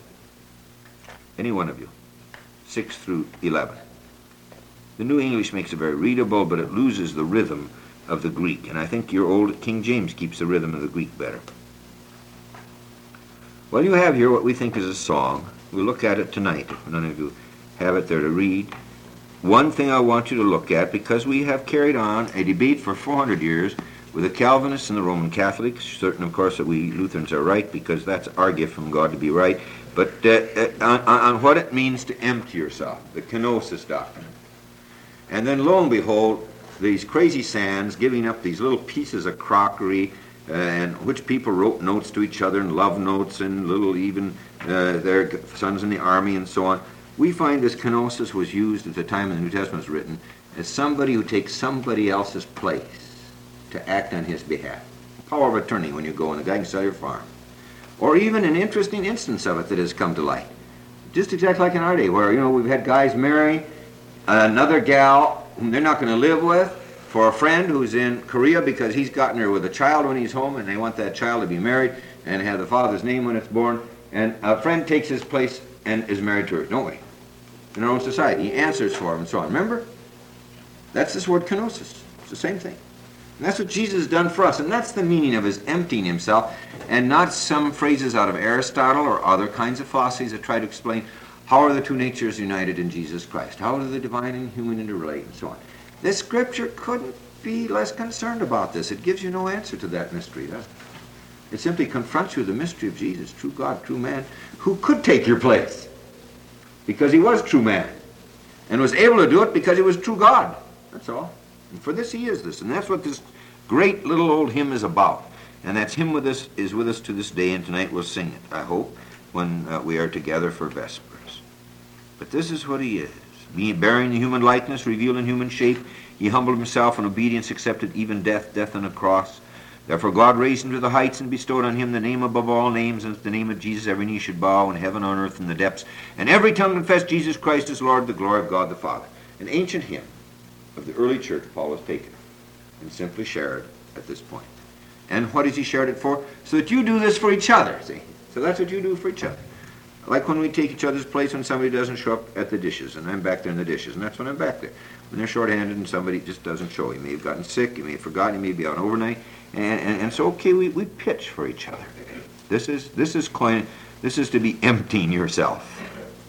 Any one of you, six through eleven. The New English makes it very readable, but it loses the rhythm of the Greek, and I think your old King James keeps the rhythm of the Greek better. Well, you have here what we think is a song. We'll look at it tonight, if none of you have it there to read. One thing I want you to look at, because we have carried on a debate for four hundred years with the Calvinists and the Roman Catholics, certain, of course, that we Lutherans are right, because that's our gift from God to be right, but uh, uh, on, on what it means to empty yourself, the kenosis doctrine. And then, lo and behold, these crazy sands giving up these little pieces of crockery, uh, and which people wrote notes to each other, and love notes, and little even uh, their sons in the army, and so on. We find this kenosis was used at the time the New Testament was written as somebody who takes somebody else's place to act on his behalf. Power of attorney when you go and the guy can sell your farm. Or even an interesting instance of it that has come to light. Just exactly like in our day, where, you know, we've had guys marry another gal whom they're not going to live with, for a friend who's in Korea because he's gotten her with a child when he's home and they want that child to be married and have the father's name when it's born. And a friend takes his place and is married to her, don't we? In our own society. He answers for him and so on. Remember? That's this word kenosis. It's the same thing. And that's what Jesus has done for us. And that's the meaning of his emptying himself, and not some phrases out of Aristotle or other kinds of philosophies that try to explain how are the two natures united in Jesus Christ. How do the divine and human interrelate and so on. This scripture couldn't be less concerned about this. It gives you no answer to that mystery, does it? It simply confronts you with the mystery of Jesus, true God, true man, who could take your place because he was true man and was able to do it because he was true God. That's all. And for this he is this. And that's what this great little old hymn is about. And that's hymn with us, is with us to this day, and tonight we'll sing it, I hope, when uh, we are together for Vespers. But this is what he is. Being bearing the human likeness, revealed in human shape, he humbled himself in obedience, accepted even death, death on a cross. Therefore God raised him to the heights and bestowed on him the name above all names, and at the name of Jesus every knee should bow in heaven, on earth, and the depths, and every tongue confess Jesus Christ is Lord, the glory of God the Father. An ancient hymn of the early church Paul has taken and simply shared at this point. And what has he shared it for? So that you do this for each other, see? So that's what you do for each other. Like when we take each other's place when somebody doesn't show up at the dishes, and I'm back there in the dishes, and that's when I'm back there. When they're short-handed and somebody just doesn't show. He may have gotten sick, he may have forgotten, he may be out overnight, and, and, and so, okay, we, we pitch for each other. This is, this is coin, this is to be emptying yourself.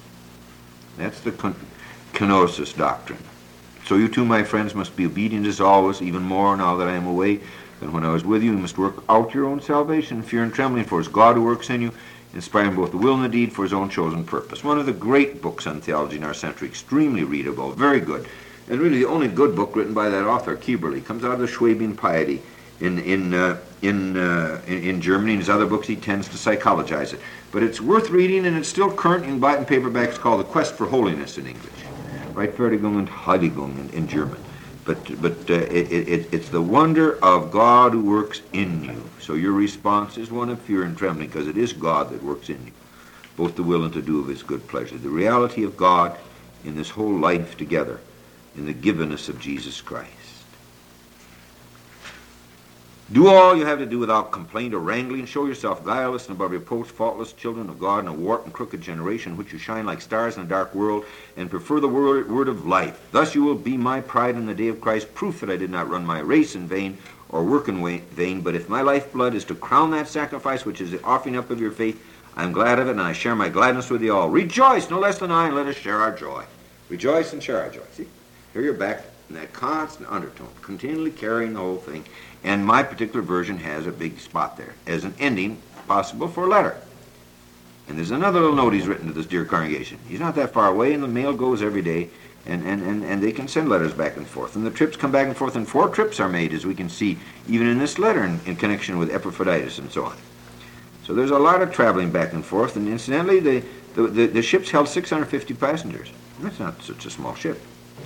That's the con- kenosis doctrine. So you too, my friends, must be obedient as always, even more now that I am away than when I was with you. You must work out your own salvation, fear and trembling, for it is God who works in you, inspiring both the will and the deed for his own chosen purpose. One of the great books on theology in our century, extremely readable, very good, and really the only good book written by that author, Kieberly. Comes out of the Schwabian piety in in uh, in, uh, in in Germany. In his other books, he tends to psychologize it. But it's worth reading, and it's still current in Bible paperback. It's called The Quest for Holiness in English. Rechtfertigung und Heiligung in, in German. But, but uh, it, it, it's the wonder of God who works in you. So your response is one of fear and trembling, because it is God that works in you, both to will and to do of his good pleasure. The reality of God in this whole life together, in the givenness of Jesus Christ. Do all you have to do without complaint or wrangling. Show yourself guileless and above reproach, faultless children of God in a warped and crooked generation, in which you shine like stars in a dark world, and prefer the word, word of life. Thus you will be my pride in the day of Christ, proof that I did not run my race in vain or work in vain. But if my lifeblood is to crown that sacrifice, which is the offering up of your faith, I am glad of it, and I share my gladness with you all. Rejoice, no less than I, and let us share our joy. Rejoice and share our joy. See, here you're back in that constant undertone, continually carrying the whole thing. And my particular version has a big spot there as an ending possible for a letter. And there's another little note he's written to this dear congregation. He's not that far away, and the mail goes every day, and, and, and, and they can send letters back and forth. And the trips come back and forth, and four trips are made, as we can see, even in this letter in, in connection with Epaphroditus and so on. So there's a lot of traveling back and forth, and incidentally, the, the, the, the ship's held six hundred fifty passengers. That's not such a small ship.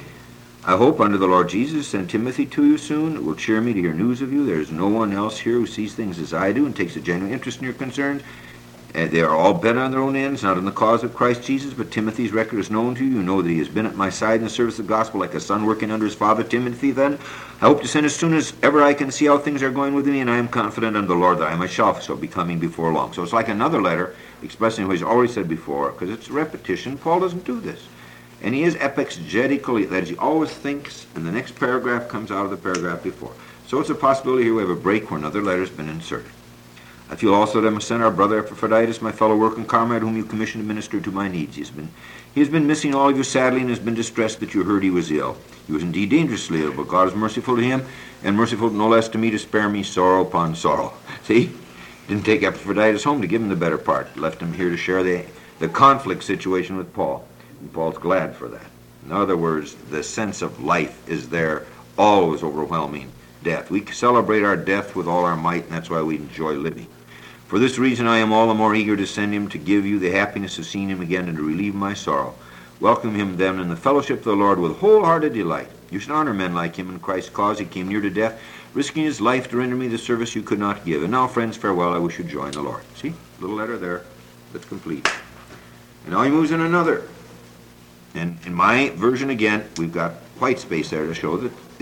I hope under the Lord Jesus send Timothy to you soon. It will cheer me to hear news of you. There is no one else here who sees things as I do and takes a genuine interest in your concerns. Uh, they are all bent on their own ends, not in the cause of Christ Jesus, but Timothy's record is known to you. You know that he has been at my side in the service of the gospel like a son working under his father. Timothy, then, I hope to send as soon as ever I can see how things are going with me, and I am confident in the Lord that I myself shall be coming before long. So it's like another letter expressing what he's already said before, because it's repetition. Paul doesn't do this. And he is epexegetical, that is, he always thinks, and the next paragraph comes out of the paragraph before. So it's a possibility here we have a break where another letter has been inserted. I feel also that I must send our brother Epaphroditus, my fellow working comrade, whom you commissioned to minister to my needs. He has been, he has been missing all of you sadly, and has been distressed that you heard he was ill. He was indeed dangerously ill, but God is merciful to him, and merciful no less to me, to spare me sorrow upon sorrow. See? Didn't take Epaphroditus home to give him the better part. Left him here to share the, the conflict situation with Paul. And Paul's glad for that. In other words, the sense of life is there, always overwhelming death. We celebrate our death with all our might, and that's why we enjoy living. For this reason, I am all the more eager to send him, to give you the happiness of seeing him again, and to relieve my sorrow. Welcome him, then, in the fellowship of the Lord with wholehearted delight. You should honor men like him in Christ's cause. He came near to death, risking his life to render me the service you could not give. And now, friends, farewell. I wish you joy in the Lord. See? Little letter there. That's complete. And now he moves in another. And in my version, again, we've got white space there to show that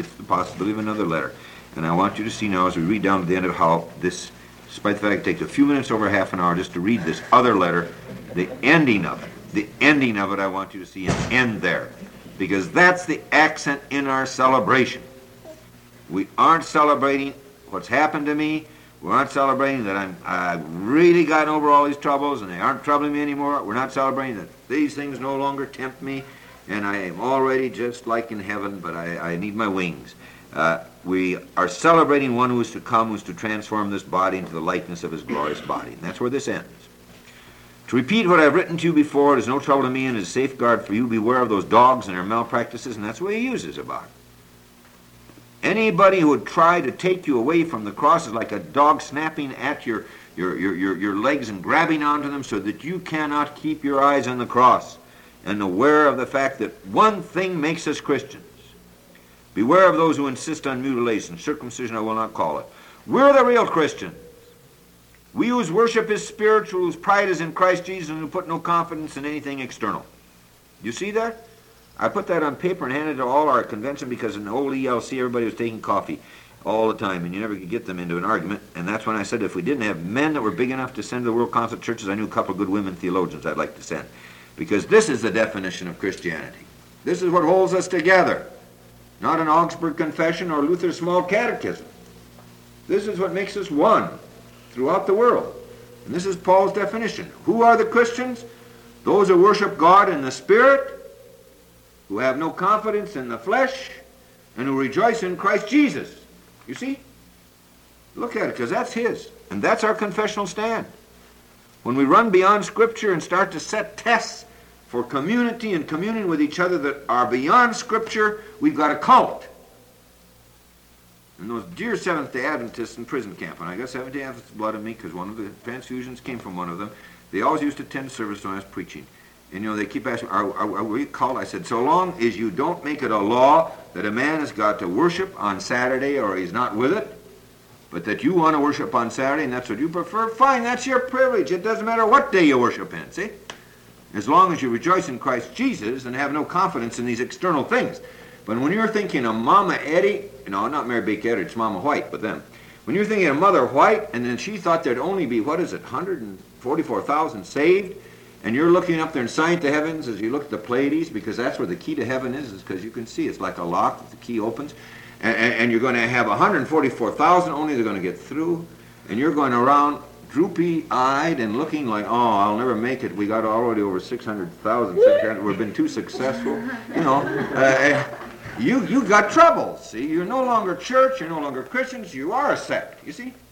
it's the possibility of another letter. And I want you to see now as we read down to the end of how this, despite the fact it takes a few minutes over half an hour just to read this other letter, the ending of it, the ending of it I want you to see and end there. Because that's the accent in our celebration. We aren't celebrating what's happened to me. We aren't celebrating that I'm, I've really gotten over all these troubles and they aren't troubling me anymore. We're not celebrating that these things no longer tempt me and I am already just like in heaven, but I, I need my wings. Uh, we are celebrating one who is to come, who is to transform this body into the likeness of his glorious body. And that's where this ends. To repeat what I've written to you before, it is no trouble to me and is a safeguard for you. Beware of those dogs and their malpractices, and that's what he uses about it. Anybody who would try to take you away from the cross is like a dog snapping at your, your, your, your, your legs and grabbing onto them so that you cannot keep your eyes on the cross and aware of the fact that one thing makes us Christians. Beware of those who insist on mutilation. Circumcision I will not call it. We're the real Christians. We whose worship is spiritual, whose pride is in Christ Jesus, and who put no confidence in anything external. You see that? I put that on paper and handed it to all our convention because in the old E L C everybody was taking coffee all the time and you never could get them into an argument. And that's when I said if we didn't have men that were big enough to send to the World Council of Churches, I knew a couple of good women theologians I'd like to send. Because this is the definition of Christianity. This is what holds us together. Not an Augsburg Confession or Luther's Small Catechism. This is what makes us one throughout the world. And this is Paul's definition. Who are the Christians? Those who worship God in the Spirit, who have no confidence in the flesh, and who rejoice in Christ Jesus. You see? Look at it, because that's his. And that's our confessional stand. When we run beyond Scripture and start to set tests for community and communion with each other that are beyond Scripture, we've got a cult. And those dear Seventh-day Adventists in prison camp, and I got Seventh-day Adventist blood in me because one of the transfusions came from one of them, they always used to attend service when I was preaching. And, you know, they keep asking, are, are, are we called? I said, so long as you don't make it a law that a man has got to worship on Saturday or he's not with it, but that you want to worship on Saturday and that's what you prefer, fine, that's your privilege. It doesn't matter what day you worship in, see? As long as you rejoice in Christ Jesus and have no confidence in these external things. But when you're thinking of Mama Eddie, no, not Mary Baker Eddy, it's Mama White, but them. When you're thinking of Mother White, and then she thought there'd only be, what is it, one hundred forty-four thousand saved, and you're looking up there and sign to heavens as you look at the Pleiades, because that's where the key to heaven is, is because you can see it's like a lock that the key opens, and, and, and you're going to have one hundred forty-four thousand only they're going to get through, and you're going around droopy-eyed and looking like, oh, I'll never make it. We got already over six hundred thousand. We've been too successful. You know, uh, you you got trouble. See, you're no longer church. You're no longer Christians. You are a sect. You see.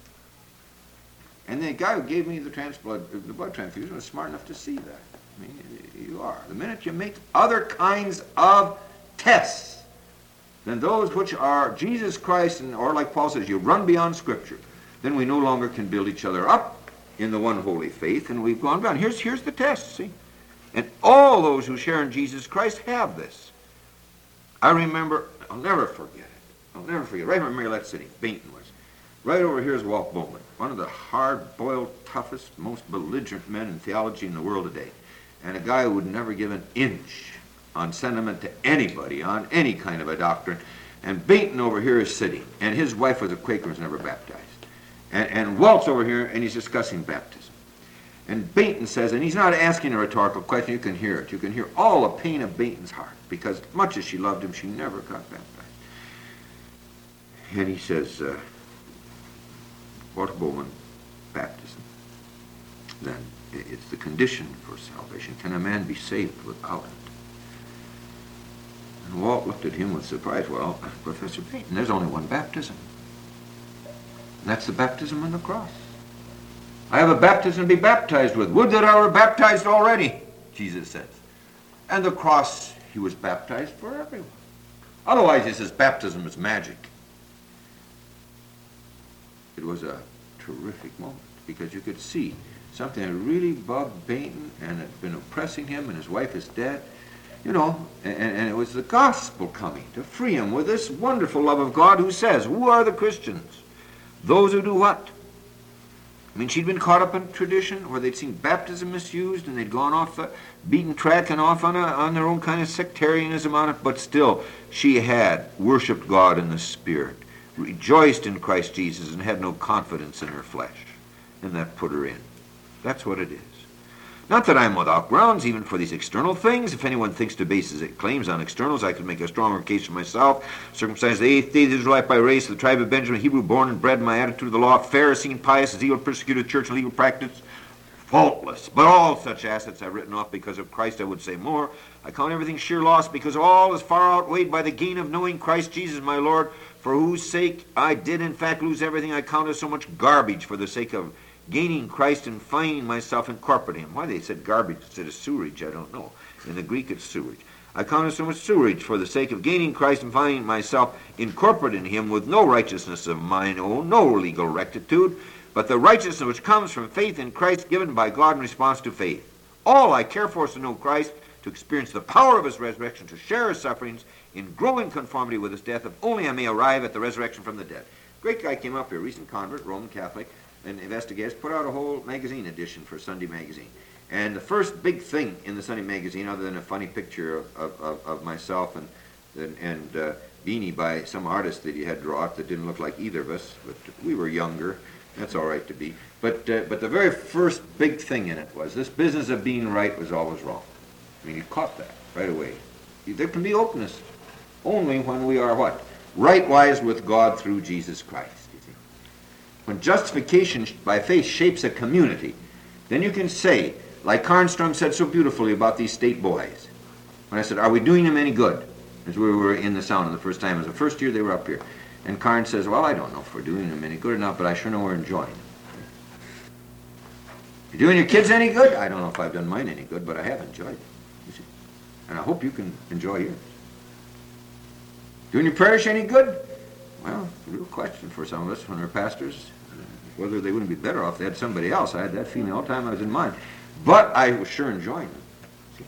And the guy who gave me the trans blood, the blood transfusion was smart enough to see that. I mean, you are. The minute you make other kinds of tests than those which are Jesus Christ, and or like Paul says, you run beyond Scripture, then we no longer can build each other up in the one holy faith, and we've gone beyond. Here's, here's the test, see? And all those who share in Jesus Christ have this. I remember, I'll never forget it. I'll never forget it. Right where Mary Lett City, Bainton was. Right over here is Walt Bowman, one of the hard-boiled, toughest, most belligerent men in theology in the world today. And a guy who would never give an inch on sentiment to anybody, on any kind of a doctrine. And Bainton over here is sitting, and his wife was a Quaker, was never baptized. And, and Walt's over here, and he's discussing baptism. And Bainton says, and he's not asking a rhetorical question, you can hear it. You can hear all the pain of Bainton's heart, because much as she loved him, she never got baptized. And he says, uh, Walter Bowman, baptism, then it's the condition for salvation. Can a man be saved without it? And Walt looked at him with surprise. Well, Professor Bainton, there's only one baptism. And that's the baptism on the cross. I have a baptism to be baptized with. Would that I were baptized already, Jesus says. And the cross, he was baptized for everyone. Otherwise, he says baptism is magic. It was a terrific moment because you could see something that really bugged Bainton and had been oppressing him, and his wife is dead. You know, and, and it was the gospel coming to free him with this wonderful love of God who says, who are the Christians? Those who do what? I mean, she'd been caught up in tradition where they'd seen baptism misused and they'd gone off the beaten track and off on, a, on their own kind of sectarianism on it, but still, she had worshipped God in the Spirit, rejoiced in Christ Jesus, and had no confidence in her flesh. And that put her in. That's what it is. Not that I'm without grounds even for these external things. If anyone thinks to base his claims on externals, I could make a stronger case for myself. Circumcised the eighth day, the Israelite by race, the tribe of Benjamin, Hebrew born and bred, my attitude of the law, Pharisee and pious, zeal, persecuted church and legal practice, faultless. But all such assets I've written off because of Christ. I would say more. I count everything sheer loss because all is far outweighed by the gain of knowing Christ Jesus my Lord, for whose sake I did in fact lose everything. I count as so much garbage for the sake of gaining Christ and finding myself incorporating him. Why they said garbage instead of sewerage, I don't know. In the Greek it's sewage. I count as so much sewerage for the sake of gaining Christ and finding myself incorporated in him with no righteousness of mine own, no legal rectitude, but the righteousness which comes from faith in Christ given by God in response to faith. All I care for is to know Christ, to experience the power of his resurrection, to share his sufferings, in growing conformity with his death, if only I may arrive at the resurrection from the dead. Great guy came up here, recent convert, Roman Catholic, and investigators put out a whole magazine edition for Sunday Magazine. And the first big thing in the Sunday Magazine, other than a funny picture of, of, of, of myself and and, and uh, Beanie by some artist that he had drawn that didn't look like either of us, but we were younger. That's all right to be. But uh, but the very first big thing in it was this business of being right was always wrong. I mean, you caught that right away. There can be openness only when we are what? Right-wise with God through Jesus Christ. When justification by faith shapes a community, then you can say, like Carnstrom said so beautifully about these state boys, when I said, are we doing them any good? As we were in the Sound the first time, it was the first year they were up here. And Carn says, well, I don't know if we're doing them any good or not, but I sure know we're enjoying them. You're doing your kids any good? I don't know if I've done mine any good, but I have enjoyed it. You see? And I hope you can enjoy yours. Doing your parish any good? Well, a real question for some of us when we're pastors. Whether they wouldn't be better off if they had somebody else. I had that feeling all the time I was in mine. But I was sure enjoying them. See?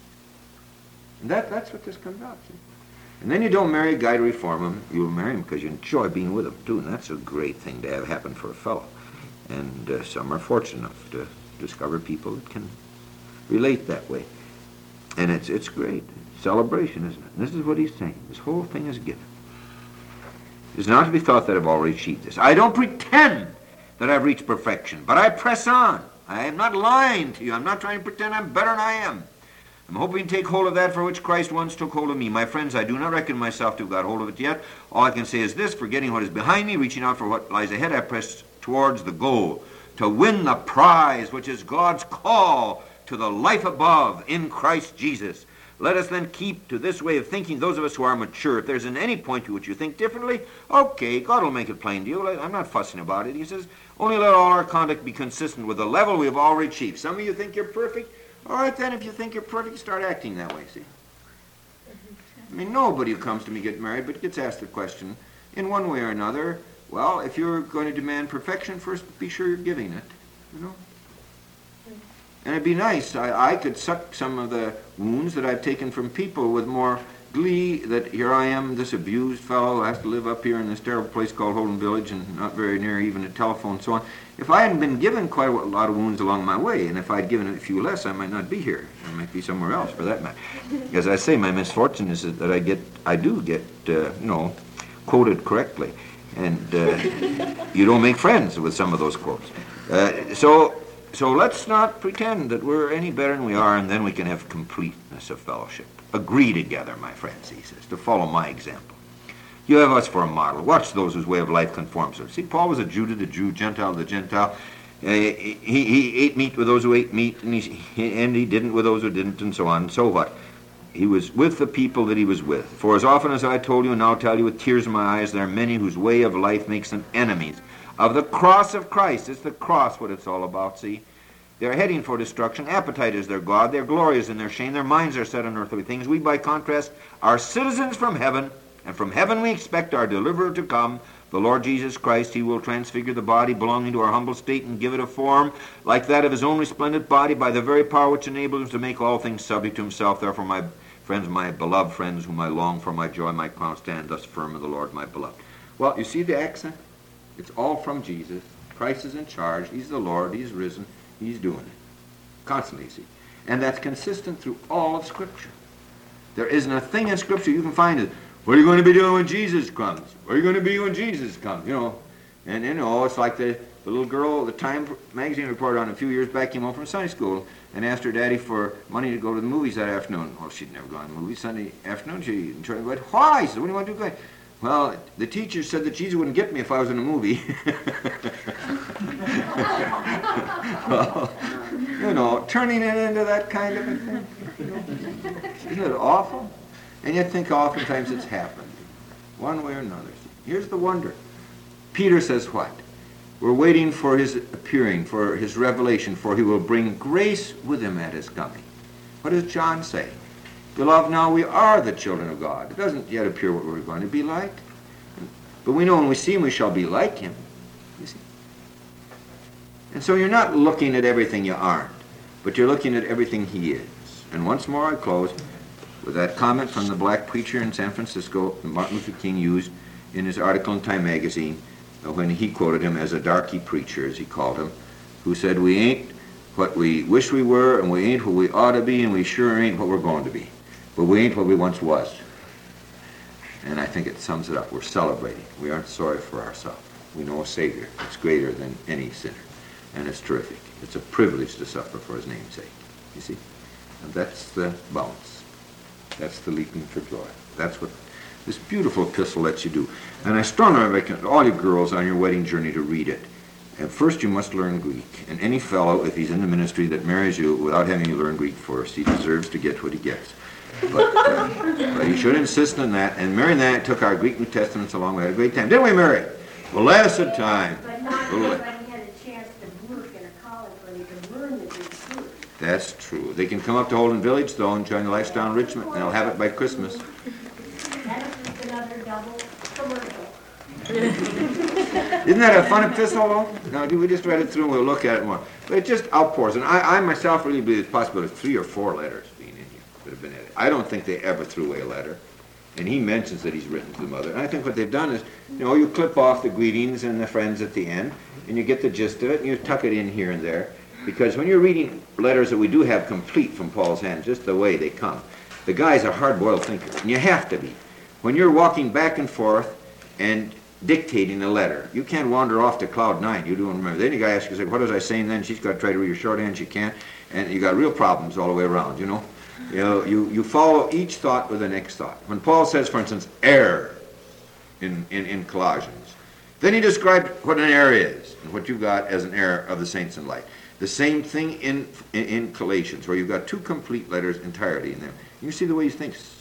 And that, that's what this comes out. See? And then you don't marry a guy to reform him. You marry him because you enjoy being with him, too. And that's a great thing to have happen for a fellow. And uh, some are fortunate enough to discover people that can relate that way. And it's, it's great. Celebration, isn't it? And this is what he's saying. This whole thing is a gift. It is not to be thought that I've already achieved this. I don't pretend that I've reached perfection, but I press on. I am not lying to you. I'm not trying to pretend I'm better than I am. I'm hoping to take hold of that for which Christ once took hold of me. My friends, I do not reckon myself to have got hold of it yet. All I can say is this, forgetting what is behind me, reaching out for what lies ahead, I press towards the goal, to win the prize, which is God's call to the life above in Christ Jesus. Let us then keep to this way of thinking, those of us who are mature. If there's in any point to which you think differently, okay, God will make it plain to you. I'm not fussing about it. He says, only let all our conduct be consistent with the level we have already achieved. Some of you think you're perfect. All right, then, if you think you're perfect, start acting that way, see? I mean, nobody who comes to me gets married but gets asked the question in one way or another, well, if you're going to demand perfection, first be sure you're giving it, you know? And it'd be nice. I, I could suck some of the wounds that I've taken from people with more glee that here I am, this abused fellow who has to live up here in this terrible place called Holden Village and not very near even a telephone and so on. If I hadn't been given quite a lot of wounds along my way, and if I'd given a few less, I might not be here. I might be somewhere else for that matter. As I say, my misfortune is that I get, I do get, uh, you know, quoted correctly. And uh, you don't make friends with some of those quotes. Uh, so... So let's not pretend that we're any better than we are, and then we can have completeness of fellowship. Agree together, my friends, he says, to follow my example. You have us for a model. Watch those whose way of life conforms to it. See, Paul was a Jew to the Jew, Gentile to the Gentile. Uh, he, he ate meat with those who ate meat, and he, and he didn't with those who didn't, and so on. So what? He was with the people that he was with. For as often as I told you, and now tell you with tears in my eyes, there are many whose way of life makes them enemies of the cross of Christ. It's the cross what it's all about, see? They're heading for destruction. Appetite is their God. Their glory is in their shame. Their minds are set on earthly things. We, by contrast, are citizens from heaven, and from heaven we expect our deliverer to come, the Lord Jesus Christ. He will transfigure the body belonging to our humble state and give it a form like that of his own resplendent body by the very power which enables him to make all things subject to himself. Therefore, my friends, my beloved friends, whom I long for, my joy, my crown, stand thus firm in the Lord, my beloved. Well, you see the accent? It's all from Jesus,
Christ is in charge. He's the Lord. He's risen. He's doing it. Constantly, you see. And that's consistent through all of Scripture. There isn't a thing in Scripture you can find it. What are you going to be doing when Jesus comes? What are you going to be when Jesus comes? You know, and you know, it's like the, the little girl, the Time magazine reported on a few years back, came home from Sunday school and asked her daddy for money to go to the movies that afternoon. Well, she'd never gone to the movies Sunday afternoon. She tried to go, why? He said, what do you want to do? Going? Well, the teacher said that Jesus wouldn't get me if I was in a movie. Well, you know, turning it into that kind of a thing. You know, isn't it awful? And yet think oftentimes it's happened, one way or another. Here's the wonder. Peter says what? We're waiting for his appearing, for his revelation, for he will bring grace with him at his coming. What does John say? Beloved, now we are the children of God. It doesn't yet appear what we're going to be like. But we know when we see him, we shall be like him. You see? And so you're not looking at everything you aren't, but you're looking at everything he is. And once more I close with that comment from the black preacher in San Francisco that Martin Luther King used in his article in Time magazine uh, when he quoted him as a darky preacher, as he called him, who said, we ain't what we wish we were, and we ain't what we ought to be, and we sure ain't what we're going to be. But we ain't what we once was. And I think it sums it up. We're celebrating. We aren't sorry for ourselves. We know a Savior that's greater than any sinner. And it's terrific. It's a privilege to suffer for his name's sake. You see? And that's the bounce. That's the leaping for joy. That's what this beautiful epistle lets you do. And I strongly recommend all you girls on your wedding journey to read it. And first you must learn Greek. And any fellow, if he's in the ministry, that marries you without having you learn Greek first, he deserves to get what he gets. But, uh, but you should insist on that. And Mary and I took our Greek New Testaments along. We had a great time. Didn't we, Mary? Blessed time.
But not everybody had a chance to work in a college where they could learn the Greek first.
That's true. They can come up to Holden Village, though, and join the Lifestyle Enrichment, and they'll have it by Christmas.
That's just another double commercial.
Isn't that a fun epistle, though? Now, we just read it through and we'll look at it more. But it just outpours. And I, I myself really believe it's possible there's three or four letters being in here that have been added. I don't think they ever threw away a letter. And he mentions that he's written to the mother. And I think what they've done is, you know, you clip off the greetings and the friends at the end, and you get the gist of it, and you tuck it in here and there. Because when you're reading letters that we do have complete from Paul's hand, just the way they come, the guy's a hard-boiled thinker, and you have to be. When you're walking back and forth and dictating a letter, you can't wander off to cloud nine. You don't remember. Then the guy asks you, what was I saying then? She's got to try to read your shorthand. She can't. And you got real problems all the way around, you know. You know, you, you follow each thought with the next thought. When Paul says, for instance, error in, in, in Colossians, then he described what an error is and what you've got as an error of the saints in light. The same thing in, in, in Galatians, where you've got two complete letters entirely in them. You see the way he thinks